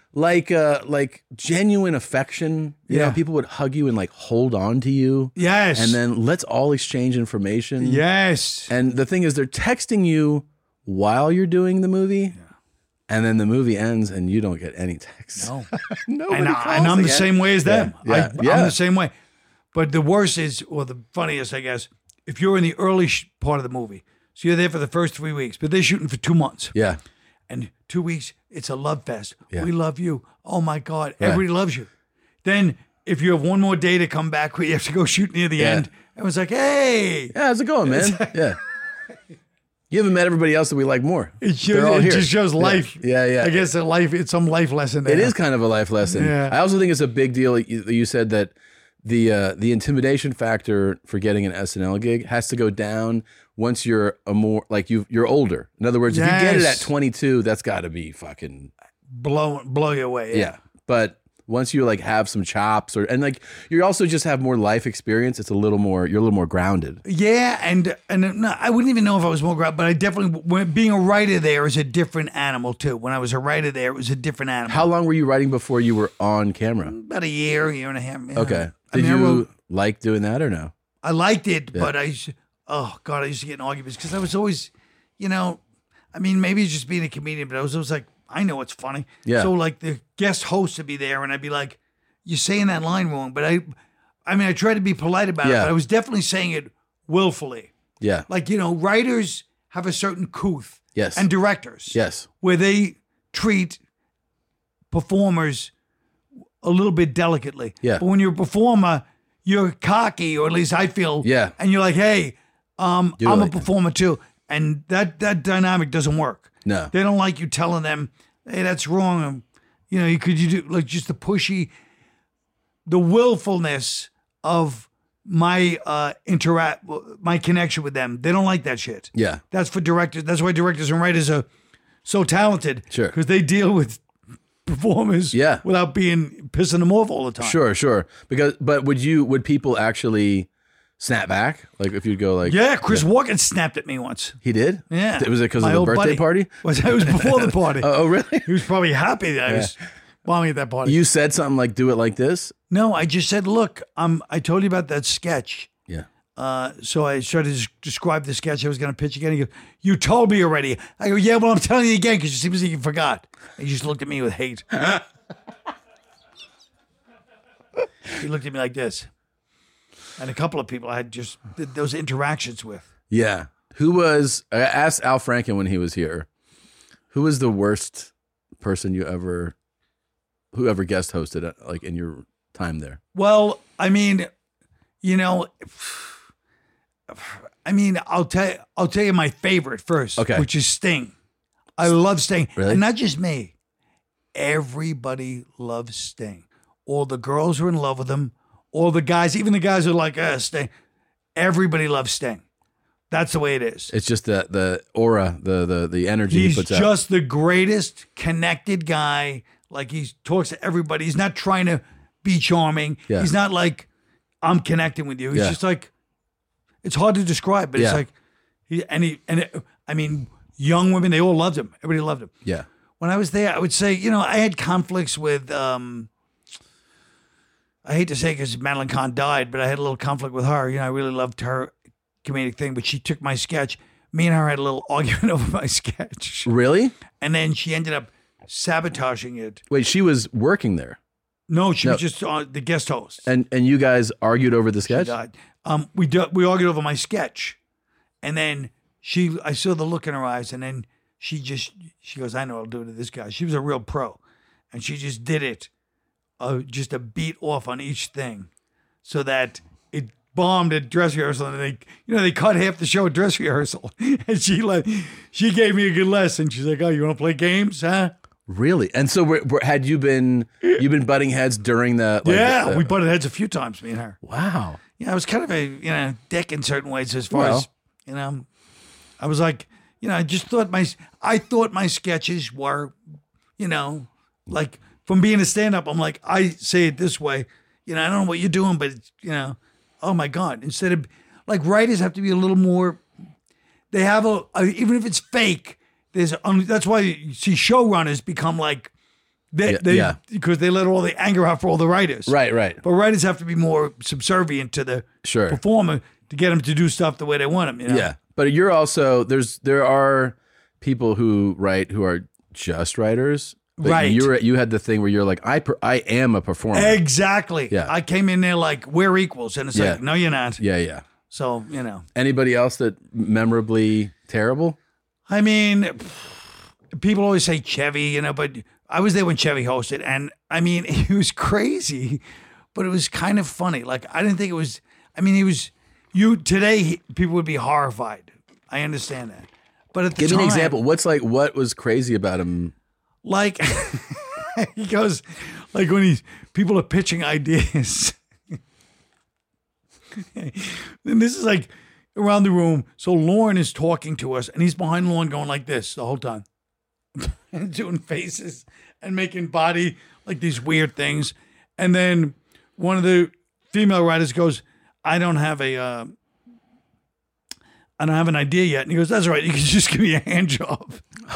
[SPEAKER 1] like genuine affection. You know, people would hug you and like hold on to you.
[SPEAKER 2] Yes.
[SPEAKER 1] And then let's all exchange information.
[SPEAKER 2] Yes.
[SPEAKER 1] And the thing is, they're texting you while you're doing the movie. Yeah. And then the movie ends and you don't get any texts.
[SPEAKER 2] No.
[SPEAKER 1] Nobody calls
[SPEAKER 2] and I'm
[SPEAKER 1] again.
[SPEAKER 2] the same way as them.
[SPEAKER 1] Yeah.
[SPEAKER 2] I'm the same way. But the worst is, or the funniest, I guess, if you're in the early part of the movie, so you're there for the first 3 weeks, but they're shooting for 2 months.
[SPEAKER 1] Yeah.
[SPEAKER 2] And 2 weeks, it's a love fest.
[SPEAKER 1] Yeah.
[SPEAKER 2] We love you. Oh my God. Everybody loves you. Then if you have one more day to come back where you have to go shoot near the end, everyone's like, hey.
[SPEAKER 1] Yeah, how's it going, man? Yeah. You haven't met everybody else that we like more.
[SPEAKER 2] It just shows life.
[SPEAKER 1] Yeah.
[SPEAKER 2] I guess it's some life lesson there.
[SPEAKER 1] It is kind of a life lesson.
[SPEAKER 2] Yeah.
[SPEAKER 1] I also think it's a big deal. You said that the intimidation factor for getting an SNL gig has to go down once you're you're older. In other words, if you get it at 22, that's got to be fucking
[SPEAKER 2] blow you away.
[SPEAKER 1] Yeah. But once you like have some chops and like you also just have more life experience, you're a little more grounded.
[SPEAKER 2] Yeah, and no, I wouldn't even know if I was more grounded, but I definitely being a writer there is a different animal too. When I was a writer there, it was a different animal.
[SPEAKER 1] How long were you writing before you were on camera?
[SPEAKER 2] About a year and a half. Yeah.
[SPEAKER 1] Okay. Did you like doing that or no?
[SPEAKER 2] I liked it, but I used to get in arguments because I was always, maybe it's just being a comedian, but I was always like, I know it's funny.
[SPEAKER 1] Yeah.
[SPEAKER 2] So like the guest host would be there and I'd be like, you're saying that line wrong. But I tried to be polite about it, but I was definitely saying it willfully.
[SPEAKER 1] Yeah.
[SPEAKER 2] Like, writers have a certain couth.
[SPEAKER 1] Yes.
[SPEAKER 2] And directors.
[SPEAKER 1] Yes.
[SPEAKER 2] Where they treat performers a little bit delicately.
[SPEAKER 1] Yeah.
[SPEAKER 2] But when you're a performer, you're cocky, or at least I feel.
[SPEAKER 1] Yeah.
[SPEAKER 2] And you're like, hey, I'm a performer too. And that dynamic doesn't work.
[SPEAKER 1] No.
[SPEAKER 2] They don't like you telling them, hey, that's wrong. You do like just the pushy, the willfulness of my my connection with them. They don't like that shit.
[SPEAKER 1] Yeah.
[SPEAKER 2] That's for directors. That's why directors and writers are so talented.
[SPEAKER 1] Sure.
[SPEAKER 2] Because they deal with performers without pissing them off all the time.
[SPEAKER 1] Sure. But would people actually snap back? Like if you go like...
[SPEAKER 2] Yeah, Chris Walken snapped at me once.
[SPEAKER 1] He did?
[SPEAKER 2] Yeah.
[SPEAKER 1] Was it because of the birthday party?
[SPEAKER 2] It was before the party.
[SPEAKER 1] Oh, really?
[SPEAKER 2] He was probably happy that I was bombing at that party.
[SPEAKER 1] You said something like, do it like this?
[SPEAKER 2] No, I just said, look, I told you about that sketch.
[SPEAKER 1] Yeah.
[SPEAKER 2] So I started to describe the sketch I was going to pitch again. He goes, "You told me already." I go, "Yeah, well, I'm telling you again because it seems like you forgot." And he just looked at me with hate. He looked at me like this. And a couple of people I had just those interactions with.
[SPEAKER 1] Yeah. I asked Al Franken when he was here, who was the worst person who ever guest hosted like in your time there?
[SPEAKER 2] Well, I mean, I'll tell you my favorite first, which is Sting. I love Sting.
[SPEAKER 1] Really?
[SPEAKER 2] And not just me. Everybody loves Sting. All the girls are in love with him. All the guys, even the guys who are like, Sting. Everybody loves Sting. That's the way it is.
[SPEAKER 1] It's just the aura, the energy he puts out.
[SPEAKER 2] He's just the greatest connected guy. Like he talks to everybody. He's not trying to be charming.
[SPEAKER 1] Yeah.
[SPEAKER 2] He's not like, I'm connecting with you. He's just like, it's hard to describe, but it's like, young women, they all loved him. Everybody loved him.
[SPEAKER 1] Yeah.
[SPEAKER 2] When I was there, I would say, I had conflicts with, I hate to say because Madeline Kahn died, but I had a little conflict with her. I really loved her comedic thing, but she took my sketch. Me and her had a little argument over my sketch.
[SPEAKER 1] Really?
[SPEAKER 2] And then she ended up sabotaging it.
[SPEAKER 1] Wait, she was working there?
[SPEAKER 2] No, she was just the guest host.
[SPEAKER 1] And you guys argued over the sketch?
[SPEAKER 2] She died. We argued over my sketch, and then I saw the look in her eyes, and then she goes, "I know I'll do it to this guy." She was a real pro, and she just did it, just a beat off on each thing, so that it bombed at dress rehearsal, and they cut half the show at dress rehearsal, and she gave me a good lesson. She's like, "Oh, you want to play games, huh?"
[SPEAKER 1] Really? And so had you been butting heads during the...
[SPEAKER 2] we butted heads a few times, me and her.
[SPEAKER 1] Wow.
[SPEAKER 2] Yeah, I was kind of a dick in certain ways as far as, I was like, I just thought I thought my sketches were, like from being a stand-up, I'm like, I say it this way, I don't know what you're doing, but, oh my God. Instead of, like, writers have to be a little more, they have even if it's fake, that's why you see showrunners become like, because they let all the anger out for all the writers.
[SPEAKER 1] Right.
[SPEAKER 2] But writers have to be more subservient to the performer to get them to do stuff the way they want them.
[SPEAKER 1] Yeah, but you're also there are people who write who are just writers. But
[SPEAKER 2] right.
[SPEAKER 1] You had the thing where you're like, I am a performer.
[SPEAKER 2] Exactly.
[SPEAKER 1] Yeah.
[SPEAKER 2] I came in there like, we're equals, and it's like, no, you're not.
[SPEAKER 1] Yeah.
[SPEAKER 2] So
[SPEAKER 1] Anybody else that memorably terrible?
[SPEAKER 2] I mean, people always say Chevy, but I was there when Chevy hosted, and I mean, he was crazy, but it was kind of funny. Like, I didn't think it was, today, people would be horrified. I understand that. But at the time.
[SPEAKER 1] Give me an example. What was crazy about him?
[SPEAKER 2] Like, he goes, like when people are pitching ideas. And this is like around the room. So Lorne is talking to us, and he's behind Lorne going like this the whole time. And doing faces and making body, like these weird things. And then one of the female writers goes, I don't have an idea yet. And he goes, that's all right. You can just give me a hand job.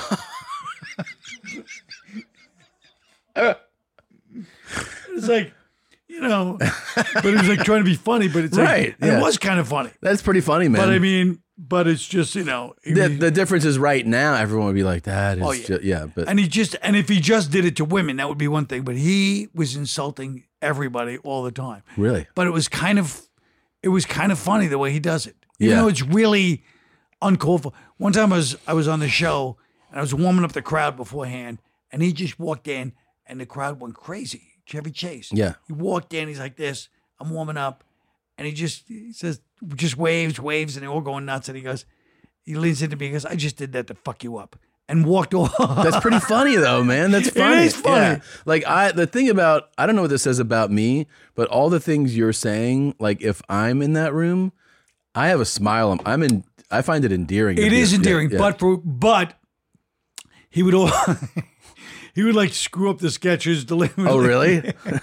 [SPEAKER 2] It's like, but it was like trying to be funny, but it's
[SPEAKER 1] right.
[SPEAKER 2] Like, it was kind of funny.
[SPEAKER 1] That's pretty funny, man.
[SPEAKER 2] But it's just,
[SPEAKER 1] the difference is right now, everyone would be like, that is, but.
[SPEAKER 2] And if he just did it to women, that would be one thing, but he was insulting everybody all the time.
[SPEAKER 1] Really?
[SPEAKER 2] But it was kind of funny the way he does it. Even though it's really uncalled for. One time I was on the show and I was warming up the crowd beforehand, and he just walked in and the crowd went crazy. Chevy Chase.
[SPEAKER 1] Yeah.
[SPEAKER 2] He walked in, he's like this, I'm warming up, and he says, just waves, and they're all going nuts, and he leans into me and goes, I just did that to fuck you up, and walked off.
[SPEAKER 1] That's pretty funny though, man. That's funny.
[SPEAKER 2] It is funny.
[SPEAKER 1] Yeah. Like the thing about, I don't know what this says about me, but all the things you're saying, like if I'm in that room, I have a smile. I find it endearing.
[SPEAKER 2] It is endearing, but he would all... He would like screw up the sketches.
[SPEAKER 1] Oh, really?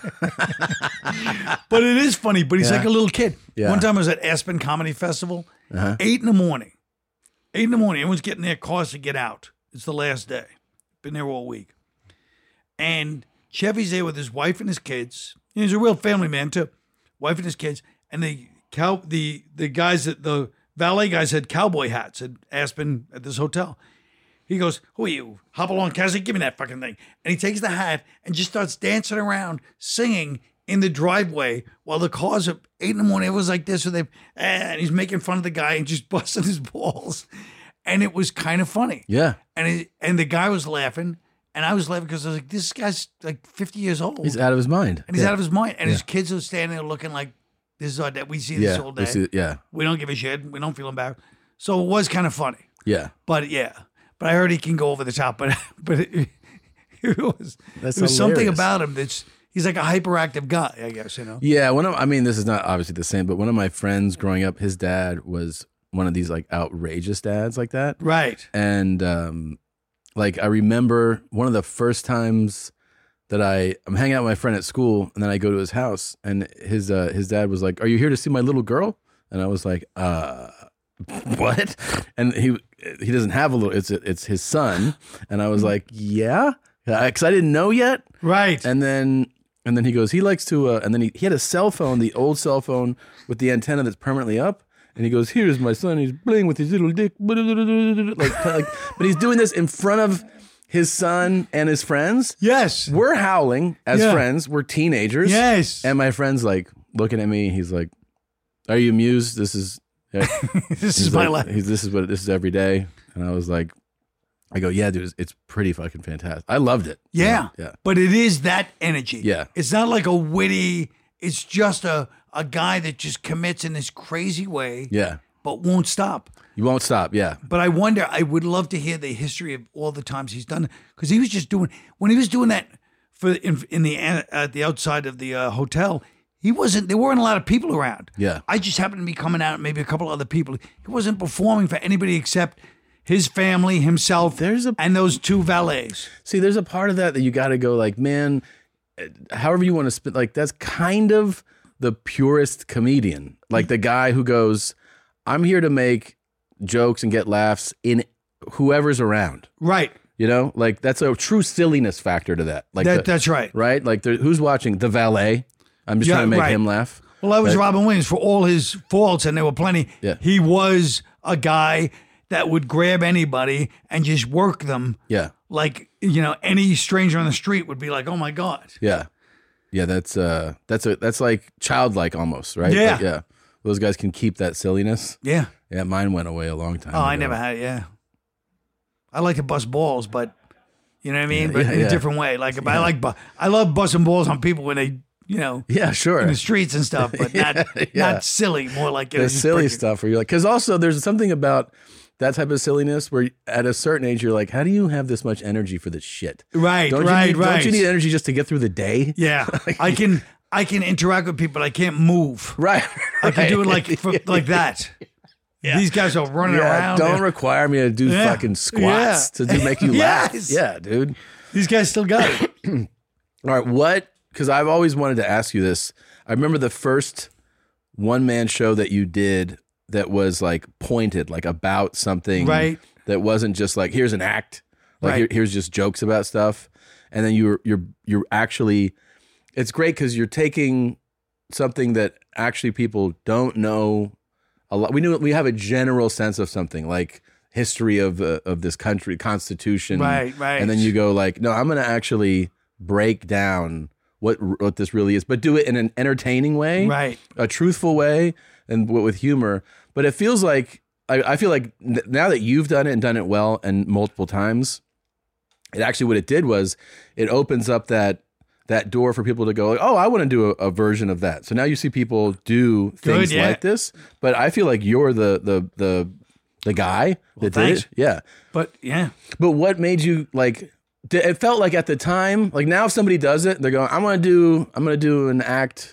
[SPEAKER 2] But it is funny, but he's like a little kid.
[SPEAKER 1] Yeah.
[SPEAKER 2] One time I was at Aspen Comedy Festival, 8 in the morning. 8 in the morning, everyone's getting their cars to get out. It's the last day. Been there all week. And Chevy's there with his wife and his kids. And he's a real family man, too. Wife and his kids. And the the guys at the valet guys had cowboy hats at Aspen at this hotel. He goes, "Who are you? Hop along, Cassie. Give me that fucking thing." And he takes the hat and just starts dancing around, singing in the driveway while the cars are 8 in the morning. It was like this, and he's making fun of the guy and just busting his balls. And it was kind of funny.
[SPEAKER 1] Yeah.
[SPEAKER 2] And the guy was laughing, and I was laughing because I was like, this guy's like 50 years old.
[SPEAKER 1] He's out of his mind.
[SPEAKER 2] And he's out of his mind. And his kids are standing there looking like, this is our dad. We see this all day. We don't give a shit. We don't feel embarrassed. So it was kind of funny.
[SPEAKER 1] Yeah.
[SPEAKER 2] But I heard he can go over the top. But it was something about him he's like a hyperactive guy, I guess,
[SPEAKER 1] Yeah, this is not obviously the same, but one of my friends growing up, his dad was one of these like outrageous dads like that.
[SPEAKER 2] Right.
[SPEAKER 1] And I remember one of the first times that I'm hanging out with my friend at school, and then I go to his house, and his dad was like, "Are you here to see my little girl?" And I was like, what? And he doesn't have a little, it's his son. And I was like, yeah, because I didn't know yet.
[SPEAKER 2] Right.
[SPEAKER 1] And then he goes, he likes to, and then he had a cell phone, the old cell phone with the antenna that's permanently up. And he goes, "Here's my son. He's playing with his little dick." But he's doing this in front of his son and his friends.
[SPEAKER 2] Yes.
[SPEAKER 1] We're howling as friends. We're teenagers.
[SPEAKER 2] Yes.
[SPEAKER 1] And my friend's like looking at me. He's like, "Are you amused? This is
[SPEAKER 2] this is my life.
[SPEAKER 1] This is every day." And I was like, I go, "Yeah, dude, it's pretty fucking fantastic." I loved it.
[SPEAKER 2] Yeah.
[SPEAKER 1] Yeah.
[SPEAKER 2] But it is that energy.
[SPEAKER 1] Yeah.
[SPEAKER 2] It's not like a witty, it's just a guy that just commits in this crazy way.
[SPEAKER 1] Yeah.
[SPEAKER 2] But won't stop.
[SPEAKER 1] You won't stop. Yeah.
[SPEAKER 2] But I wonder, I would love to hear the history of all the times he's done it. Because he was just when he was doing that at the outside of the hotel, there weren't a lot of people around.
[SPEAKER 1] Yeah.
[SPEAKER 2] I just happened to be coming out, maybe a couple other people. He wasn't performing for anybody except his family, himself, and those two valets.
[SPEAKER 1] See, there's a part of that you got to go like, man, however you want to spit, like that's kind of the purest comedian. Like the guy who goes, "I'm here to make jokes and get laughs in whoever's around."
[SPEAKER 2] Right.
[SPEAKER 1] Like that's a true silliness factor to that. Like
[SPEAKER 2] that's right.
[SPEAKER 1] Right? Like who's watching? The valet. I'm just trying to make him laugh.
[SPEAKER 2] Well, that was Robin Williams for all his faults, and there were plenty.
[SPEAKER 1] Yeah.
[SPEAKER 2] He was a guy that would grab anybody and just work them.
[SPEAKER 1] Yeah.
[SPEAKER 2] Like, any stranger on the street would be like, "Oh my God."
[SPEAKER 1] Yeah. Yeah, that's like childlike almost, right?
[SPEAKER 2] Yeah.
[SPEAKER 1] Like, yeah. Those guys can keep that silliness.
[SPEAKER 2] Yeah.
[SPEAKER 1] Yeah, mine went away a long time
[SPEAKER 2] ago.
[SPEAKER 1] I
[SPEAKER 2] never had it, yeah. I like to bust balls, but you know what I mean? But in a different way. Like I love busting balls on people when they
[SPEAKER 1] yeah, sure,
[SPEAKER 2] in the streets and stuff, but not silly, more like
[SPEAKER 1] the silly stuff where you're like, because also there's something about that type of silliness where at a certain age you're like, how do you have this much energy for this shit?
[SPEAKER 2] Right,
[SPEAKER 1] Don't you need energy just to get through the day?
[SPEAKER 2] Yeah, I can interact with people, but I can't move.
[SPEAKER 1] Right,
[SPEAKER 2] I can do it like that. Yeah. These guys are running around.
[SPEAKER 1] Don't require me to do fucking squats to make you laugh. Yeah, dude.
[SPEAKER 2] These guys still got it.
[SPEAKER 1] All right, because I've always wanted to ask you this. I remember the first one-man show that you did that was like pointed, like about something,
[SPEAKER 2] right?
[SPEAKER 1] That wasn't just like, here's an act, like here's just jokes about stuff. And then you're actually, it's great because you're taking something that actually people don't know a lot. We have a general sense of something like history of this country, Constitution,
[SPEAKER 2] right.
[SPEAKER 1] And then you go like, no, I'm going to actually break down what this really is, but do it in an entertaining way,
[SPEAKER 2] right?
[SPEAKER 1] A truthful way, and with humor. But it feels like I feel like now that you've done it and done it well and multiple times, it actually what it did was it opens up that door for people to go like, oh, I want to do a version of that. So now you see people do things like this. But I feel like you're the guy that did it. Yeah.
[SPEAKER 2] But
[SPEAKER 1] what made you like? It felt like at the time, like now if somebody does it, they're going, I'm gonna do an act,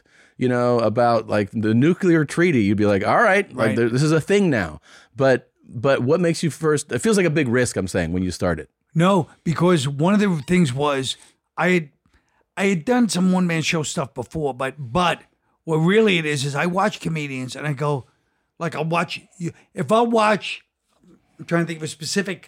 [SPEAKER 1] about like the nuclear treaty. You'd be like, all right, like this is a thing now. But what makes you first? It feels like a big risk. I'm saying when you started.
[SPEAKER 2] No, because one of the things was I had done some one man show stuff before, but what really it is I watch comedians and I go, like I'll watch you. If I watch, I'm trying to think of a specific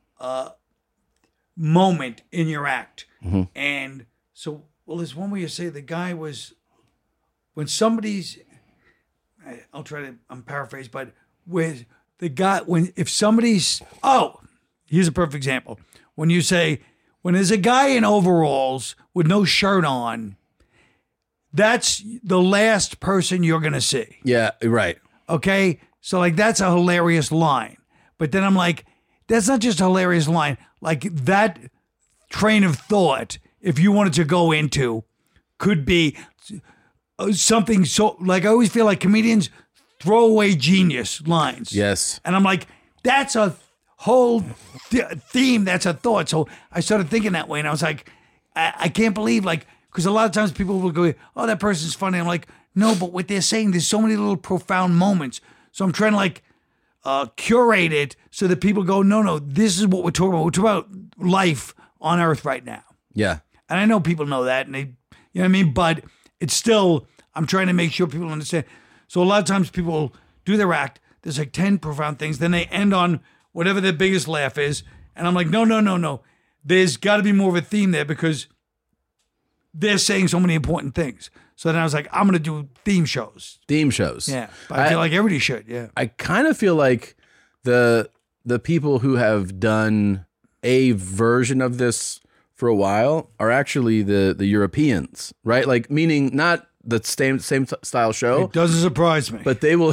[SPEAKER 2] moment in your act.
[SPEAKER 1] Mm-hmm.
[SPEAKER 2] And so, there's one where you say the guy was, when somebody's, I'll try to paraphrase, but with the guy, here's a perfect example. When you say, when there's a guy in overalls with no shirt on, that's the last person you're going to see.
[SPEAKER 1] Yeah, right.
[SPEAKER 2] Okay? So, like, that's a hilarious line. But then I'm like, that's not just a hilarious line. Like, that train of thought, if you wanted to go into, could be something so, like, I always feel like comedians throw away genius lines.
[SPEAKER 1] Yes.
[SPEAKER 2] And I'm like, that's a whole theme. That's a thought. So I started thinking that way. And I was like, I can't believe, like, because a lot of times people will go, oh, that person's funny. I'm like, no, but what they're saying, there's so many little profound moments. So I'm trying to, like, curate it so that people go, no, this is what we're talking about. We're talking about life on Earth right now.
[SPEAKER 1] Yeah.
[SPEAKER 2] And I know people know that, and they, you know what I mean? But it's still, I'm trying to make sure people understand. So a lot of times people do their act, there's like 10 profound things, then they end on whatever their biggest laugh is. And I'm like, no. There's got to be more of a theme there because they're saying so many important things. So then I was like, I'm going to do theme shows.
[SPEAKER 1] Theme shows.
[SPEAKER 2] Yeah. But I feel like everybody should, yeah.
[SPEAKER 1] I kind of feel like the people who have done a version of this for a while are actually the Europeans, right? Like, meaning not the same style show.
[SPEAKER 2] It doesn't surprise me.
[SPEAKER 1] But they will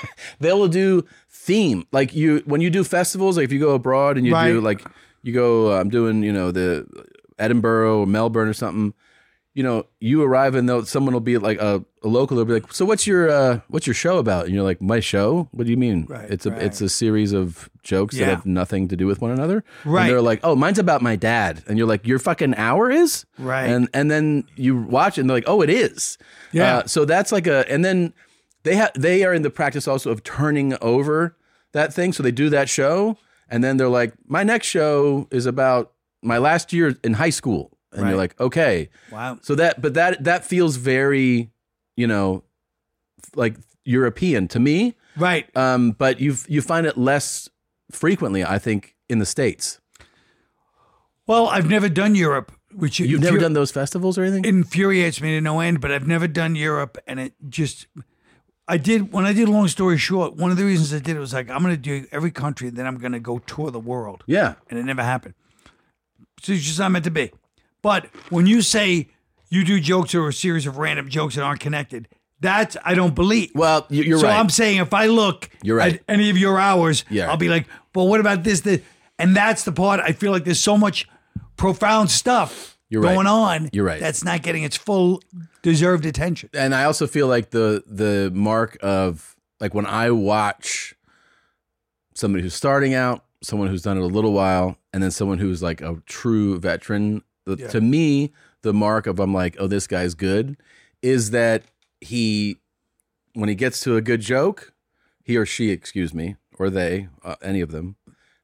[SPEAKER 1] do theme. Like, when you do festivals, like if you go abroad and you do, like, you go, I'm doing, the Edinburgh or Melbourne or something, you arrive and someone will be like a local will be like, so what's your show about? And you're like, my show? What do you mean?
[SPEAKER 2] Right,
[SPEAKER 1] it's a series of jokes that have nothing to do with one another.
[SPEAKER 2] Right.
[SPEAKER 1] And they're like, oh, mine's about my dad. And you're like, your fucking hour is?
[SPEAKER 2] Right.
[SPEAKER 1] And then you watch it and they're like, oh, it is.
[SPEAKER 2] Yeah.
[SPEAKER 1] So that's like and then they are in the practice also of turning over that thing. So they do that show and then they're like, my next show is about my last year in high school. And you're like, okay.
[SPEAKER 2] Wow.
[SPEAKER 1] So that feels very, like European to me.
[SPEAKER 2] Right.
[SPEAKER 1] But you find it less frequently, I think, in the States.
[SPEAKER 2] Well, I've never done Europe, which
[SPEAKER 1] you've never done those festivals or anything?
[SPEAKER 2] It infuriates me to no end, but I've never done Europe, and it just when I did Long Story Short, one of the reasons I did it was like, I'm going to do every country, then I'm going to go tour the world.
[SPEAKER 1] Yeah.
[SPEAKER 2] And it never happened. So it's just not meant to be. But when you say you do jokes or a series of random jokes that aren't connected, that I don't believe.
[SPEAKER 1] Well, you're right.
[SPEAKER 2] So I'm saying if I look at any of your hours, I'll be like, well, what about this? And that's the part I feel like there's so much profound stuff going on.
[SPEAKER 1] You're right.
[SPEAKER 2] That's not getting its full deserved attention.
[SPEAKER 1] And I also feel like the mark of, like, when I watch somebody who's starting out, someone who's done it a little while, and then someone who's like a true veteran, to me, the mark of I'm like, oh, this guy's good, is that when he gets to a good joke, he or she, excuse me, or they, any of them,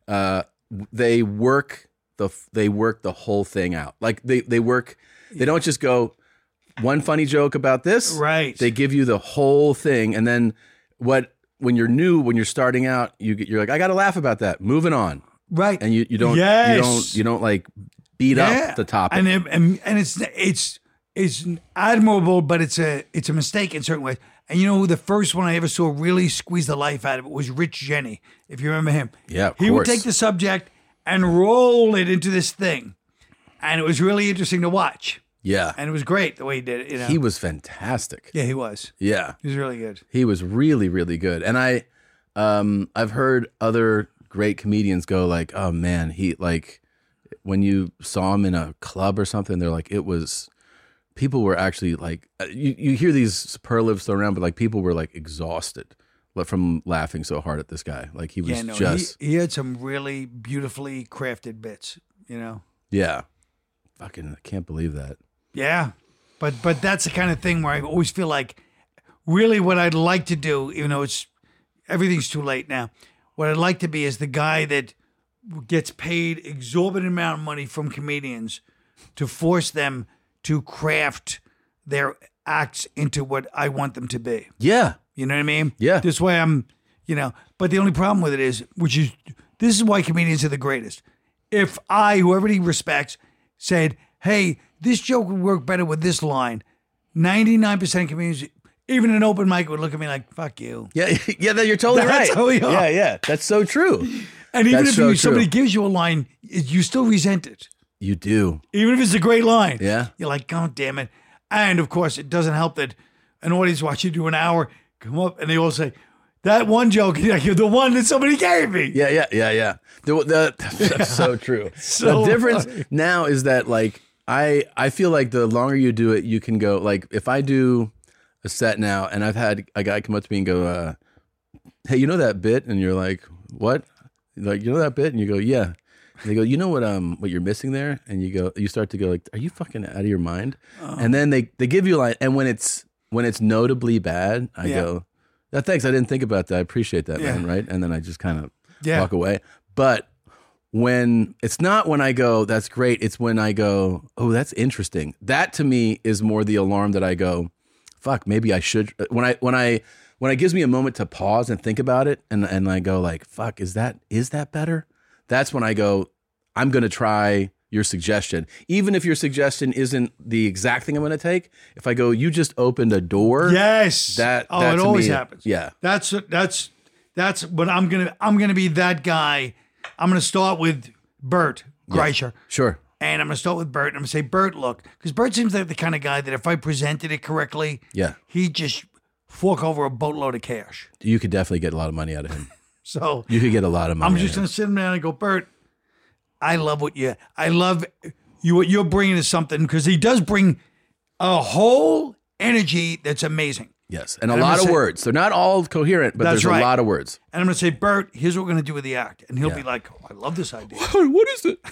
[SPEAKER 1] they work the whole thing out. Like they don't just go one funny joke about this.
[SPEAKER 2] Right.
[SPEAKER 1] They give you the whole thing, and then when you're starting out, you're like, I got to laugh about that. Moving on.
[SPEAKER 2] Right.
[SPEAKER 1] And you don't like beat up the topic.
[SPEAKER 2] And it's admirable, but it's a mistake in certain ways. And the first one I ever saw really squeeze the life out of it was Rich Jenny, if you remember him.
[SPEAKER 1] Yeah,
[SPEAKER 2] He would take the subject and roll it into this thing. And it was really interesting to watch.
[SPEAKER 1] Yeah.
[SPEAKER 2] And it was great the way he did it.
[SPEAKER 1] He was fantastic.
[SPEAKER 2] Yeah, he was.
[SPEAKER 1] Yeah.
[SPEAKER 2] He was really good.
[SPEAKER 1] He was really, really good. And I've heard other great comedians go like, oh man, he, like, when you saw him in a club or something, they're like, people were actually like, you hear these superlatives thrown around, but like people were like exhausted from laughing so hard at this guy. Like he was
[SPEAKER 2] he had some really beautifully crafted bits,
[SPEAKER 1] Yeah. Fucking, I can't believe that.
[SPEAKER 2] Yeah. But that's the kind of thing where I always feel like really what I'd like to do, even though everything's too late now, what I'd like to be is the guy that gets paid exorbitant amount of money from comedians to force them to craft their acts into what I want them to be.
[SPEAKER 1] Yeah.
[SPEAKER 2] You know what I mean?
[SPEAKER 1] Yeah.
[SPEAKER 2] This way but the only problem with it is, this is why comedians are the greatest. If who everybody respects, said, hey, this joke would work better with this line, 99% of comedians, even an open mic would look at me like, fuck you.
[SPEAKER 1] Yeah, you're totally
[SPEAKER 2] That's
[SPEAKER 1] right.
[SPEAKER 2] how we are.
[SPEAKER 1] Yeah, that's so true.
[SPEAKER 2] And even
[SPEAKER 1] That's
[SPEAKER 2] if
[SPEAKER 1] so
[SPEAKER 2] somebody
[SPEAKER 1] true.
[SPEAKER 2] gives you a line, you still resent it.
[SPEAKER 1] You do.
[SPEAKER 2] Even if it's a great line.
[SPEAKER 1] Yeah.
[SPEAKER 2] You're like, God damn it. And of course, it doesn't help that an audience watch you do an hour, come up, and they all say, that one joke, like, the one that somebody gave me.
[SPEAKER 1] Yeah. That's so true.
[SPEAKER 2] So
[SPEAKER 1] the difference
[SPEAKER 2] funny.
[SPEAKER 1] now is that, like, I feel like the longer you do it, you can go, like, if I do a set now and I've had a guy come up to me and go, hey, you know that bit? And you're like, what? Like, you know that bit? And you go, yeah. And they go, you know what you're missing there? And you start to go like, are you fucking out of your mind? And then they give you a line. And when it's notably bad, I go, no, thanks. I didn't think about that. I appreciate that, man. Right. And then I just kind of walk away. But when it's not when I go, that's great. It's when I go, oh, that's interesting. That to me is more the alarm that I go, fuck, maybe I should. When it gives me a moment to pause and think about it, and I go like, fuck, is that better? That's when I go, I'm going to try your suggestion. Even if your suggestion isn't the exact thing I'm going to take, if I go, you just opened a door.
[SPEAKER 2] Yes.
[SPEAKER 1] That
[SPEAKER 2] it
[SPEAKER 1] to
[SPEAKER 2] always
[SPEAKER 1] me,
[SPEAKER 2] happens.
[SPEAKER 1] Yeah.
[SPEAKER 2] That's what I'm gonna be that guy. I'm gonna start with Bert Kreischer.
[SPEAKER 1] Sure.
[SPEAKER 2] And I'm gonna start with Bert and I'm gonna say, Bert, look, because Bert seems like the kind of guy that if I presented it correctly, he'd just fork over a boatload of cash.
[SPEAKER 1] You could definitely get a lot of money out of him.
[SPEAKER 2] So
[SPEAKER 1] you could get a lot of money.
[SPEAKER 2] I'm just gonna sit him down and go, Bert, I love what you're bringing to something, because he does bring a whole energy that's amazing.
[SPEAKER 1] Yes, and a lot of words. They're not all coherent, but there's a lot of words.
[SPEAKER 2] And I'm going to say, Bert, here's what we're going to do with the act. And he'll be like, oh, I love this idea.
[SPEAKER 1] What is it?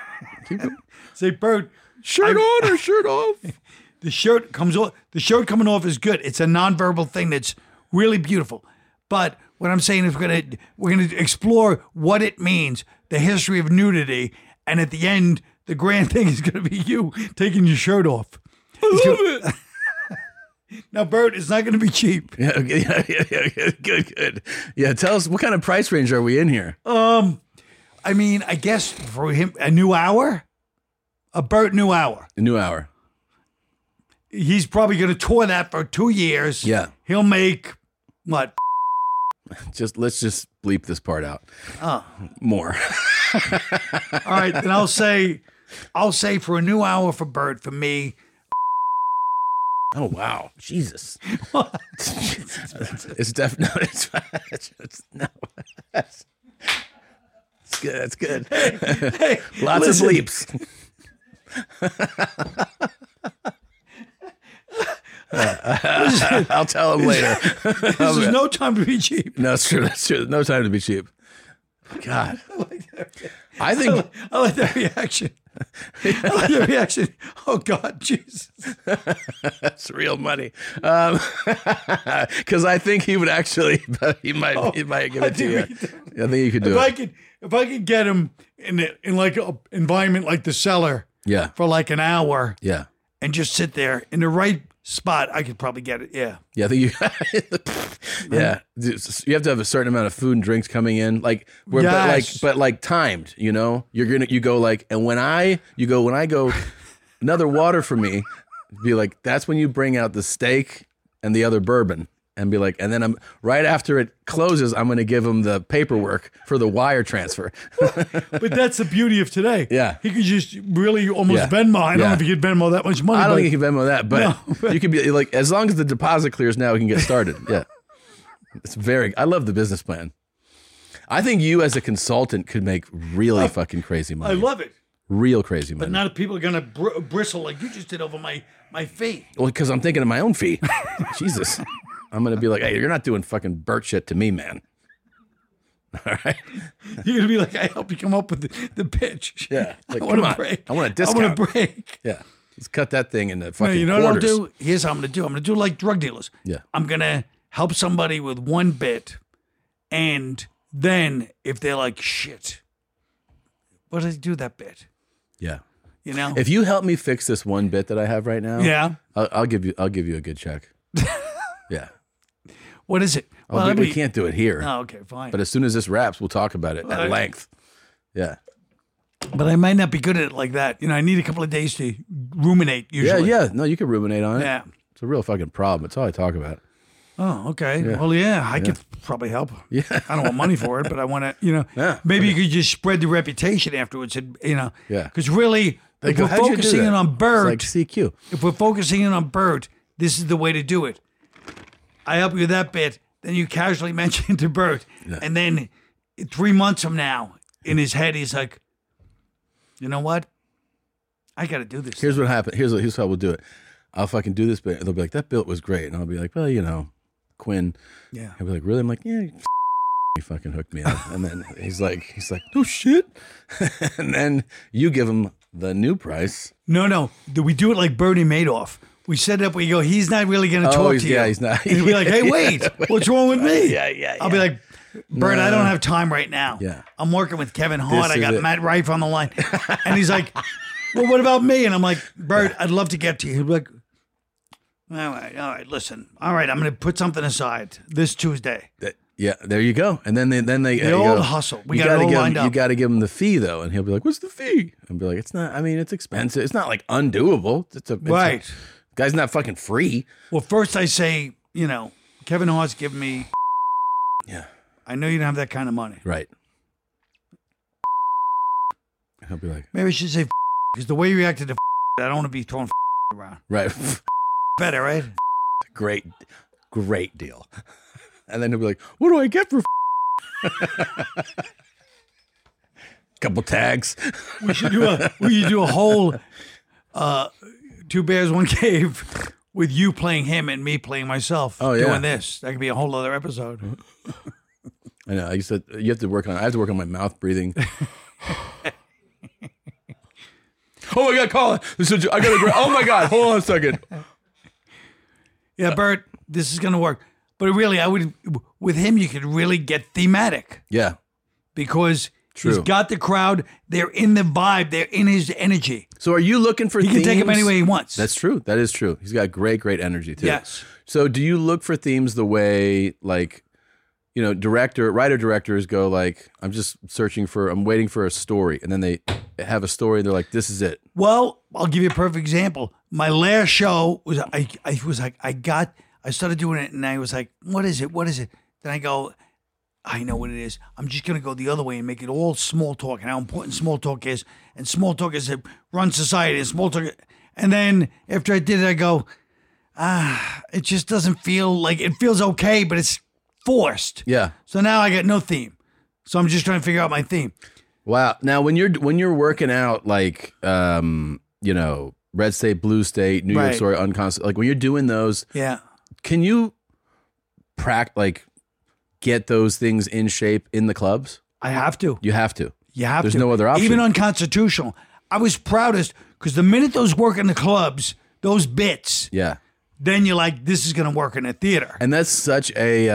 [SPEAKER 2] Say, Bert,
[SPEAKER 1] shirt on or shirt off?
[SPEAKER 2] The shirt comes off. The shirt coming off is good. It's a nonverbal thing that's really beautiful. But what I'm saying is we're going to explore what it means, the history of nudity, and at the end, the grand thing is going to be you taking your shirt off.
[SPEAKER 1] I love it.
[SPEAKER 2] Now, Bert, it's not going to be cheap.
[SPEAKER 1] Yeah, good. Yeah, tell us, what kind of price range are we in here?
[SPEAKER 2] I mean, I guess for him, a new hour? A Bert new hour.
[SPEAKER 1] A new hour.
[SPEAKER 2] He's probably going to tour that for 2 years.
[SPEAKER 1] Yeah.
[SPEAKER 2] He'll make, what?
[SPEAKER 1] Let's just bleep this part out. More.
[SPEAKER 2] All right, then I'll say for a new hour for Bert, for me.
[SPEAKER 1] Oh, wow. Jesus. It's definitely, no. That's good. That's good.
[SPEAKER 2] Hey,
[SPEAKER 1] Lots of bleeps. I'll tell him later.
[SPEAKER 2] This is no time to be cheap.
[SPEAKER 1] No, it's true. That's true. No time to be cheap. God. I
[SPEAKER 2] like that reaction. I like that reaction. Oh, God, Jesus.
[SPEAKER 1] That's real money. Because I think he would actually, he might give it to you. I think you could do it.
[SPEAKER 2] If I could get him in like an environment like the Cellar, for like an hour, and just sit there in the right spot, I could probably get it. Yeah.
[SPEAKER 1] Yeah, I think you have to have a certain amount of food and drinks coming in, but timed. You know, you go like, and when I go, another water for me, be like, that's when you bring out the steak and the other bourbon. And be like, and then I'm right after it closes, I'm going to give him the paperwork for the wire transfer.
[SPEAKER 2] But that's the beauty of today.
[SPEAKER 1] Yeah.
[SPEAKER 2] He could just really almost Venmo. I don't know if he could Venmo that much money.
[SPEAKER 1] I don't think he can Venmo that, but you could be like, as long as the deposit clears now, we can get started. Yeah. I love the business plan. I think you as a consultant could make really fucking crazy money.
[SPEAKER 2] I love it.
[SPEAKER 1] Real crazy money.
[SPEAKER 2] But not if people are going to bristle like you just did over my feet.
[SPEAKER 1] Well, because I'm thinking of my own feet. Jesus. I'm going to be like, hey, you're not doing fucking Bert shit to me, man. All right?
[SPEAKER 2] You're going to be like, I help you come up with the pitch.
[SPEAKER 1] Yeah. Like,
[SPEAKER 2] I want
[SPEAKER 1] come
[SPEAKER 2] a
[SPEAKER 1] on.
[SPEAKER 2] break.
[SPEAKER 1] I want a discount.
[SPEAKER 2] I want a break.
[SPEAKER 1] Yeah. Let's cut that thing into fucking
[SPEAKER 2] you know
[SPEAKER 1] quarters.
[SPEAKER 2] what I'll do? Here's how I'm going to do. I'm going to do like drug dealers.
[SPEAKER 1] Yeah.
[SPEAKER 2] I'm going to help somebody with one bit. And then if they're like, shit, what did he do that bit?
[SPEAKER 1] Yeah.
[SPEAKER 2] You know?
[SPEAKER 1] If you help me fix this one bit that I have right now, I'll give you a good check. Yeah.
[SPEAKER 2] What is it?
[SPEAKER 1] Well, we can't do it here.
[SPEAKER 2] Oh, okay, fine.
[SPEAKER 1] But as soon as this wraps, we'll talk about it at length. Yeah.
[SPEAKER 2] But I might not be good at it like that. You know, I need a couple of days to ruminate usually.
[SPEAKER 1] Yeah. No, you can ruminate on it.
[SPEAKER 2] Yeah.
[SPEAKER 1] It's a real fucking problem. It's all I talk about.
[SPEAKER 2] Oh, okay.
[SPEAKER 1] Yeah.
[SPEAKER 2] Well, yeah, I could probably help.
[SPEAKER 1] Yeah.
[SPEAKER 2] I don't want money for it, but I want to,
[SPEAKER 1] Yeah.
[SPEAKER 2] maybe you could just spread the reputation afterwards, and,
[SPEAKER 1] Yeah.
[SPEAKER 2] Because really,
[SPEAKER 1] They
[SPEAKER 2] if
[SPEAKER 1] go,
[SPEAKER 2] we're
[SPEAKER 1] "How'd you do
[SPEAKER 2] focusing
[SPEAKER 1] that?"
[SPEAKER 2] in on Bert,
[SPEAKER 1] It's like CQ.
[SPEAKER 2] if we're focusing in on Bert, this is the way to do it. I help you with that bit, then you casually mention to Bert, and then 3 months from now, in his head, he's like, you know what? I got to do this.
[SPEAKER 1] Here's what happened. Here's how we'll do it. I'll fucking do this bit. They'll be like, that bit was great. And I'll be like, well, Quinn.
[SPEAKER 2] Yeah.
[SPEAKER 1] He'll be like, really? I'm like, yeah, you fucking hooked me up. And then he's like, no shit. And then you give him the new price.
[SPEAKER 2] No. We do it like Bernie Madoff. We set it up where you go, he's not really going to talk to you.
[SPEAKER 1] Yeah, he's not.
[SPEAKER 2] And he'll be like, hey, wait, what's wrong with me?
[SPEAKER 1] Yeah.
[SPEAKER 2] I'll be like, Bert, I don't have time right now.
[SPEAKER 1] Yeah.
[SPEAKER 2] I'm working with Kevin Hart.
[SPEAKER 1] This
[SPEAKER 2] I got
[SPEAKER 1] is it.
[SPEAKER 2] Matt Rife on the line. And he's like, well, what about me? And I'm like, Bert, I'd love to get to you. He'll be like, all right, listen. All right, I'm going to put something aside this Tuesday.
[SPEAKER 1] Yeah, there you go. And then they
[SPEAKER 2] The old hustle. We got it all lined up.
[SPEAKER 1] You got to give him the fee though, and he'll be like, "What's the fee?" And be like, "It's not. I mean, it's expensive. It's not like undoable.
[SPEAKER 2] Right.
[SPEAKER 1] Guy's not fucking free."
[SPEAKER 2] Well, first I say, Kevin Hart's giving me.
[SPEAKER 1] Yeah.
[SPEAKER 2] I know you don't have that kind of money.
[SPEAKER 1] Right. He'll be like,
[SPEAKER 2] maybe I should say because the way you reacted to I don't want to be throwing around.
[SPEAKER 1] right.
[SPEAKER 2] Better, right?
[SPEAKER 1] Great deal. And then he'll be like, what do I get for couple tags?
[SPEAKER 2] We should do a whole Two Bears, One Cave with you playing him and me playing myself.
[SPEAKER 1] Oh, yeah.
[SPEAKER 2] Doing this. That could be a whole other episode.
[SPEAKER 1] I know. I have to work on my mouth breathing. Oh my God, Colin. Oh my God, hold on a second.
[SPEAKER 2] Yeah, Bert, this is going to work. But really, with him, you could really get thematic.
[SPEAKER 1] Yeah.
[SPEAKER 2] Because
[SPEAKER 1] True.
[SPEAKER 2] He's got the crowd. They're in the vibe. They're in his energy.
[SPEAKER 1] So are you looking for
[SPEAKER 2] He
[SPEAKER 1] themes?
[SPEAKER 2] can take him any way he wants.
[SPEAKER 1] That's true. That is true. He's got great energy too.
[SPEAKER 2] Yes.
[SPEAKER 1] So do you look for themes the way writer-directors go like, I'm waiting for a story. And then they have a story and they're like, this is it.
[SPEAKER 2] Well, I'll give you a perfect example. My last show was, I started doing it and I was like, what is it? Then I go, I know what it is. I'm just going to go the other way and make it all small talk and how important small talk is. And small talk is to run society and small talk. And then after I did it, I go, it just doesn't feel like, it feels okay, but it's forced.
[SPEAKER 1] Yeah.
[SPEAKER 2] So now I got no theme. So I'm just trying to figure out my theme.
[SPEAKER 1] Wow. Now when you're working out like, Red State, Blue State, New York Story, Unconstitutional, like when you're doing those,
[SPEAKER 2] yeah.
[SPEAKER 1] Can you get those things in shape in the clubs?
[SPEAKER 2] I have to.
[SPEAKER 1] You have to.
[SPEAKER 2] There's
[SPEAKER 1] no other option.
[SPEAKER 2] Even unconstitutional. I was proudest because the minute those work in the clubs, those bits,
[SPEAKER 1] yeah,
[SPEAKER 2] then you're like, this is going to work in a theater.
[SPEAKER 1] And that's such a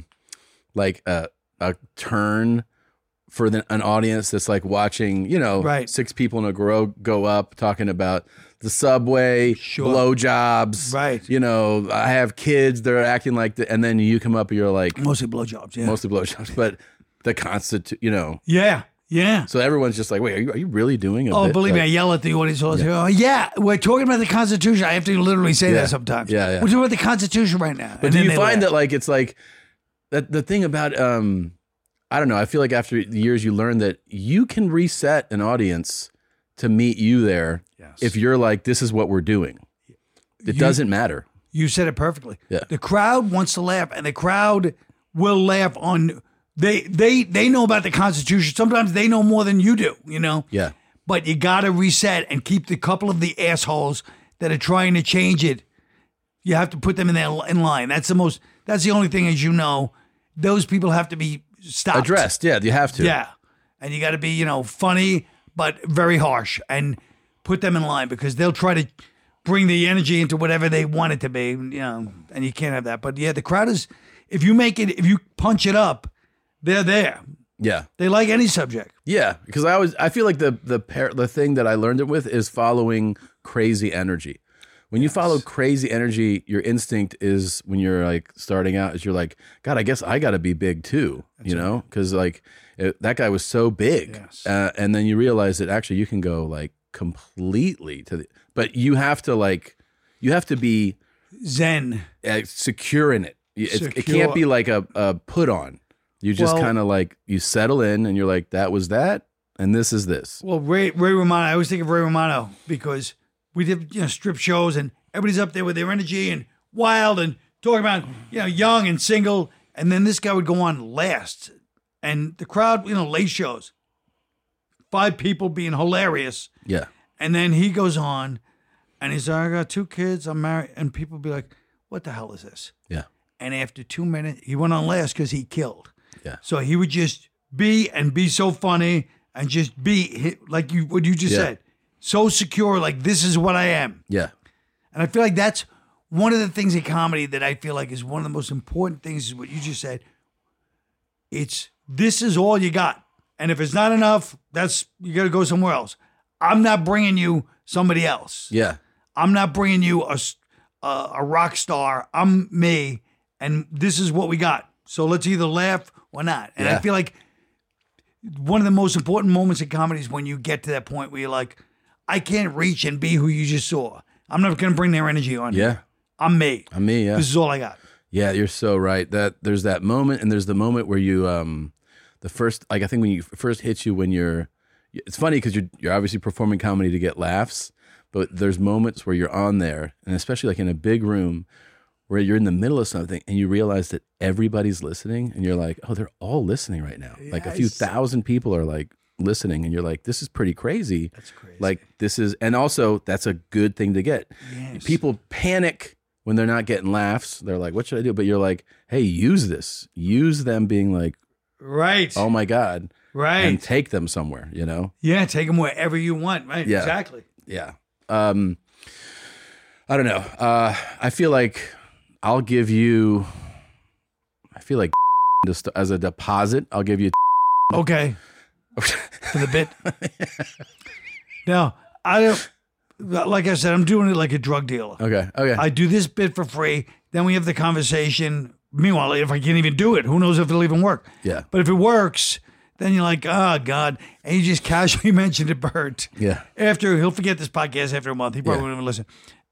[SPEAKER 1] a turn for an audience that's like watching, six people in a row go up talking about the subway, blowjobs.
[SPEAKER 2] Right.
[SPEAKER 1] I have kids, they're acting like that. And then you come up and you're like.
[SPEAKER 2] Mostly blowjobs, yeah.
[SPEAKER 1] Mostly blowjobs. But the Constitution,
[SPEAKER 2] Yeah, yeah.
[SPEAKER 1] So everyone's just like, wait, are you really doing a bit?
[SPEAKER 2] Believe me, I yell at the audience all the time. Yeah, we're talking about the Constitution. I have to literally say that sometimes.
[SPEAKER 1] Yeah.
[SPEAKER 2] We're talking about the Constitution right now.
[SPEAKER 1] But do you find that like, it's like, that the thing about, I don't know, I feel like after the years you learn that you can reset an audience to meet you there. Yes. If you're like, this is what we're doing. It doesn't matter. You said it perfectly. Yeah. The crowd wants to laugh, and the crowd will laugh on, they know about the Constitution. Sometimes they know more than you do, Yeah. But you got to reset and keep the couple of the assholes that are trying to change it. You have to put them in line. That's the only thing, as you know, those people have to be stopped. Addressed, yeah, you have to. Yeah. And you got to be, funny, but very harsh, and put them in line because they'll try to bring the energy into whatever they want it to be, and you can't have that. But yeah, the crowd is, if you punch it up, they're there. Yeah. They like any subject. Yeah, because I feel like the thing that I learned it with is following crazy energy. When you follow crazy energy, your instinct is, when you're like starting out, is you're like, God, I guess I got to be big too, because like that guy was so big. Yes. And then you realize that actually you can go like completely but you have to be zen, secure in it. it can't be like a put on. You just kind of like, you settle in and you're like, that was that, and this is this.
[SPEAKER 2] Well, Ray Romano, I always think of Ray Romano because we did, strip shows and everybody's up there with their energy and wild and talking about, young and single. And then this guy would go on last. And the crowd, late shows, 5 people being hilarious.
[SPEAKER 1] Yeah.
[SPEAKER 2] And then he goes on and he's like, I got 2 kids, I'm married. And people be like, what the hell is this?
[SPEAKER 1] Yeah.
[SPEAKER 2] And after 2 minutes, he went on last because he killed.
[SPEAKER 1] Yeah.
[SPEAKER 2] So he would just be so funny and just be like what you just said. So secure, like this is what I am.
[SPEAKER 1] Yeah.
[SPEAKER 2] And I feel like that's one of the things in comedy that I feel like is one of the most important things is what you just said. This is all you got. And if it's not enough, you got to go somewhere else. I'm not bringing you somebody else.
[SPEAKER 1] Yeah.
[SPEAKER 2] I'm not bringing you a rock star. I'm me. And this is what we got. So let's either laugh or not. And I feel like one of the most important moments in comedy is when you get to that point where you're like, I can't reach and be who you just saw. I'm not going to bring their energy on.
[SPEAKER 1] Yeah.
[SPEAKER 2] I'm me.
[SPEAKER 1] Yeah.
[SPEAKER 2] This is all I got.
[SPEAKER 1] Yeah, you're so right. That there's that moment, and there's the moment where you, the first, like I think when you first hit you when you're, it's funny because you're obviously performing comedy to get laughs, but there's moments where you're on there, and especially like in a big room where you're in the middle of something and you realize that everybody's listening, and you're like, oh, they're all listening right now. Yes. Like a few thousand people are like listening, and you're like, this is pretty crazy.
[SPEAKER 2] That's crazy.
[SPEAKER 1] Like this is, and also that's a good thing to get.
[SPEAKER 2] Yes.
[SPEAKER 1] People panic when they're not getting laughs. They're like, what should I do? But you're like, hey, use this. Use them being like,
[SPEAKER 2] right.
[SPEAKER 1] Oh my God.
[SPEAKER 2] Right.
[SPEAKER 1] And take them somewhere,
[SPEAKER 2] Yeah, take them wherever you want. Right.
[SPEAKER 1] Yeah.
[SPEAKER 2] Exactly.
[SPEAKER 1] Yeah. I don't know. I feel like I'll give you, just as a deposit, I'll give you.
[SPEAKER 2] Okay. For the bit. Now, I don't, like I said, I'm doing it like a drug dealer.
[SPEAKER 1] Okay.
[SPEAKER 2] I do this bit for free. Then we have the conversation. Meanwhile, if I can't even do it, who knows if it'll even work?
[SPEAKER 1] Yeah.
[SPEAKER 2] But if it works, then you're like, oh, God. And you just casually mentioned it, Bert.
[SPEAKER 1] Yeah.
[SPEAKER 2] He'll forget this podcast after a month. He probably won't even listen.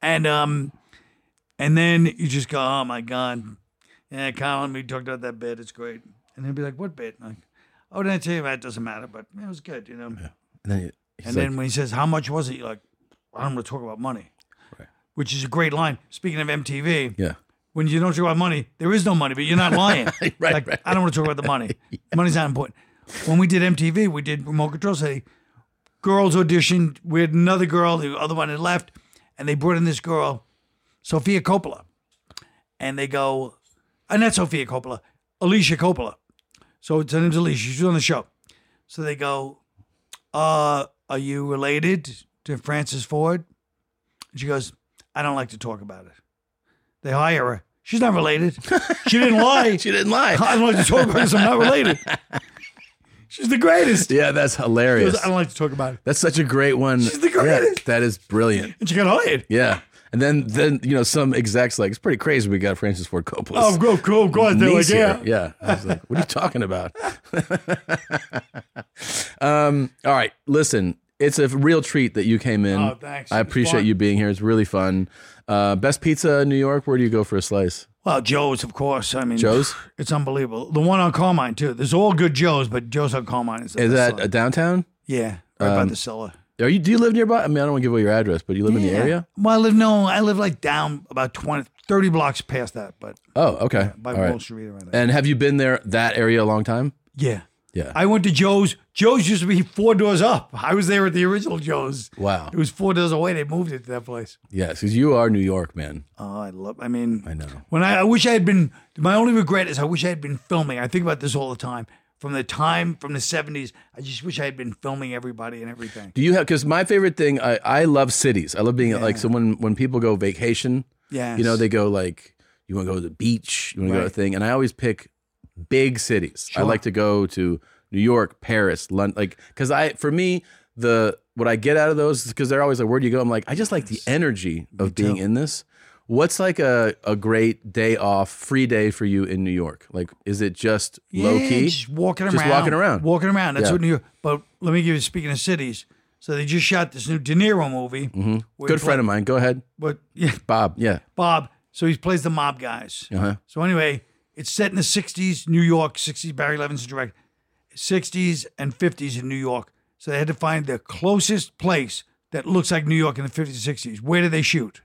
[SPEAKER 2] And then you just go, oh, my God. Yeah, Colin, we talked about that bit. It's great. And he'll be like, what bit? Like, oh, did I tell you that? It doesn't matter, but it was good, Yeah.
[SPEAKER 1] And
[SPEAKER 2] then when he says, how much was it? You're like, I don't want to talk about money. Right. Which is a great line. Speaking of MTV.
[SPEAKER 1] Yeah.
[SPEAKER 2] When you don't talk about money, there is no money, but you're not lying.
[SPEAKER 1] right.
[SPEAKER 2] I don't want to talk about the money. Money's not important. When we did MTV, we did Remote Control City. Girls auditioned. We had another girl. The other one had left. And they brought in this girl, Sofia Coppola. And they go, not Sofia Coppola, Alicia Coppola. So her name's Alicia. She's on the show. So they go, are you related to Francis Ford? And she goes, I don't like to talk about it. They hire her. She's not related. She didn't lie.
[SPEAKER 1] She didn't lie.
[SPEAKER 2] I don't like to talk about it because I'm not related. She's the greatest.
[SPEAKER 1] Yeah, that's hilarious.
[SPEAKER 2] Goes, I don't like to talk about it.
[SPEAKER 1] That's such a great one.
[SPEAKER 2] She's the greatest.
[SPEAKER 1] Yeah, that is brilliant.
[SPEAKER 2] And she got hired.
[SPEAKER 1] Yeah. And then some execs like, it's pretty crazy we got Francis Ford Coppola.
[SPEAKER 2] Oh, cool. They're like, yeah.
[SPEAKER 1] Yeah. I was like, what are you talking about? All right. Listen, it's a real treat that you came in.
[SPEAKER 2] Oh, thanks.
[SPEAKER 1] I appreciate you being here. It's really fun. Best pizza in New York, where do you go for a slice?
[SPEAKER 2] Well, Joe's, of course. I mean,
[SPEAKER 1] Joe's?
[SPEAKER 2] It's unbelievable. The one on Carmine, too. There's all good Joe's, but Joe's on Carmine is
[SPEAKER 1] that a downtown?
[SPEAKER 2] Yeah, right by the cellar.
[SPEAKER 1] Do you live nearby? I mean, I don't want to give away your address, but you live in the area?
[SPEAKER 2] Well, I live like down about 30 blocks past that, but.
[SPEAKER 1] Oh, okay.
[SPEAKER 2] By
[SPEAKER 1] All
[SPEAKER 2] Wall
[SPEAKER 1] right.
[SPEAKER 2] Street around there.
[SPEAKER 1] And have you been there, that area, a long time?
[SPEAKER 2] Yeah.
[SPEAKER 1] Yeah.
[SPEAKER 2] I went to Joe's. Joe's used to be 4 doors up. I was there at the original Joe's.
[SPEAKER 1] Wow.
[SPEAKER 2] It was 4 doors away. They moved it to that place.
[SPEAKER 1] Yes, because you are New York, man.
[SPEAKER 2] Oh, I know.
[SPEAKER 1] When
[SPEAKER 2] I wish I had been, my only regret is I wish I had been filming. I think about this all the time. From the 70s, I just wish I had been filming everybody and everything.
[SPEAKER 1] Do you have, because my favorite thing, I love cities. I love being like, so when people go vacation, they go like, you want to go to the beach, you want to go to a thing. And I always pick big cities. Sure. I like to go to New York, Paris, London, like, because for me, what I get out of those is because they're always like, where do you go? I'm like, I just like the energy of being in this. What's like a great day off, free day for you in New York? Like, is it just low key?
[SPEAKER 2] Just walking around.
[SPEAKER 1] Walking around.
[SPEAKER 2] That's what New York. But let me give you, speaking of cities, so they just shot this new De Niro movie.
[SPEAKER 1] Mm-hmm. Good friend of mine. Go ahead.
[SPEAKER 2] But
[SPEAKER 1] Bob. Yeah.
[SPEAKER 2] Bob. So he plays the mob guys. So anyway, it's set in the 60s, New York, 60s, Barry Levinson direct, 60s and 50s in New York. So they had to find the closest place that looks like New York in the 50s and 60s. Where did they shoot?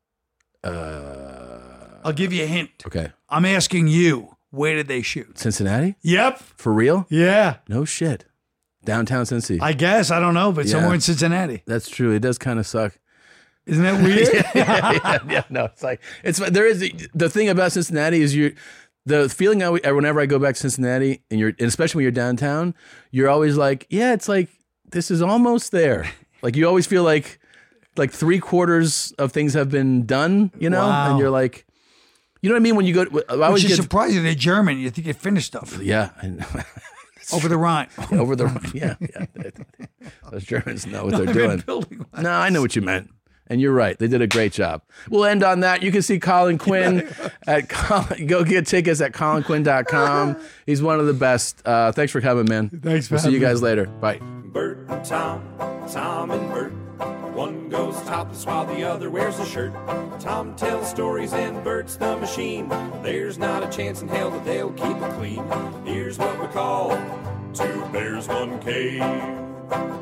[SPEAKER 2] I'll give you a hint.
[SPEAKER 1] Okay.
[SPEAKER 2] I'm asking you, where did they shoot?
[SPEAKER 1] Cincinnati?
[SPEAKER 2] Yep.
[SPEAKER 1] For real?
[SPEAKER 2] Yeah.
[SPEAKER 1] No shit. Downtown Cincy.
[SPEAKER 2] I guess. I don't know, but somewhere in Cincinnati.
[SPEAKER 1] That's true. It does kind of suck.
[SPEAKER 2] Isn't that weird?
[SPEAKER 1] yeah. No, it's like, there is the thing about Cincinnati is the feeling whenever I go back to Cincinnati and especially when you're downtown, you're always like, yeah, it's like, this is almost there. Like you always feel like 3/4 of things have been done, you know?
[SPEAKER 2] Wow.
[SPEAKER 1] And you're like, you know what I mean? When you go,
[SPEAKER 2] Which is surprising. They're German. You think they finished stuff.
[SPEAKER 1] Yeah. I know.
[SPEAKER 2] Over the Rhine.
[SPEAKER 1] Over the Rhine. Yeah. Those Germans know what they're doing. No, I know what you meant. And you're right. They did a great job. We'll end on that. You can see Colin Quinn go get tickets at colinquinn.com. He's one of the best. Thanks for coming, man.
[SPEAKER 2] Thanks for
[SPEAKER 1] We'll see you guys later. Bye.
[SPEAKER 9] Bert and Tom and Bert. One goes topless while the other wears a shirt. Tom tells stories and Bert's the machine. There's not a chance in hell that they'll keep it clean. Here's what we call 2 bears, 1 cave.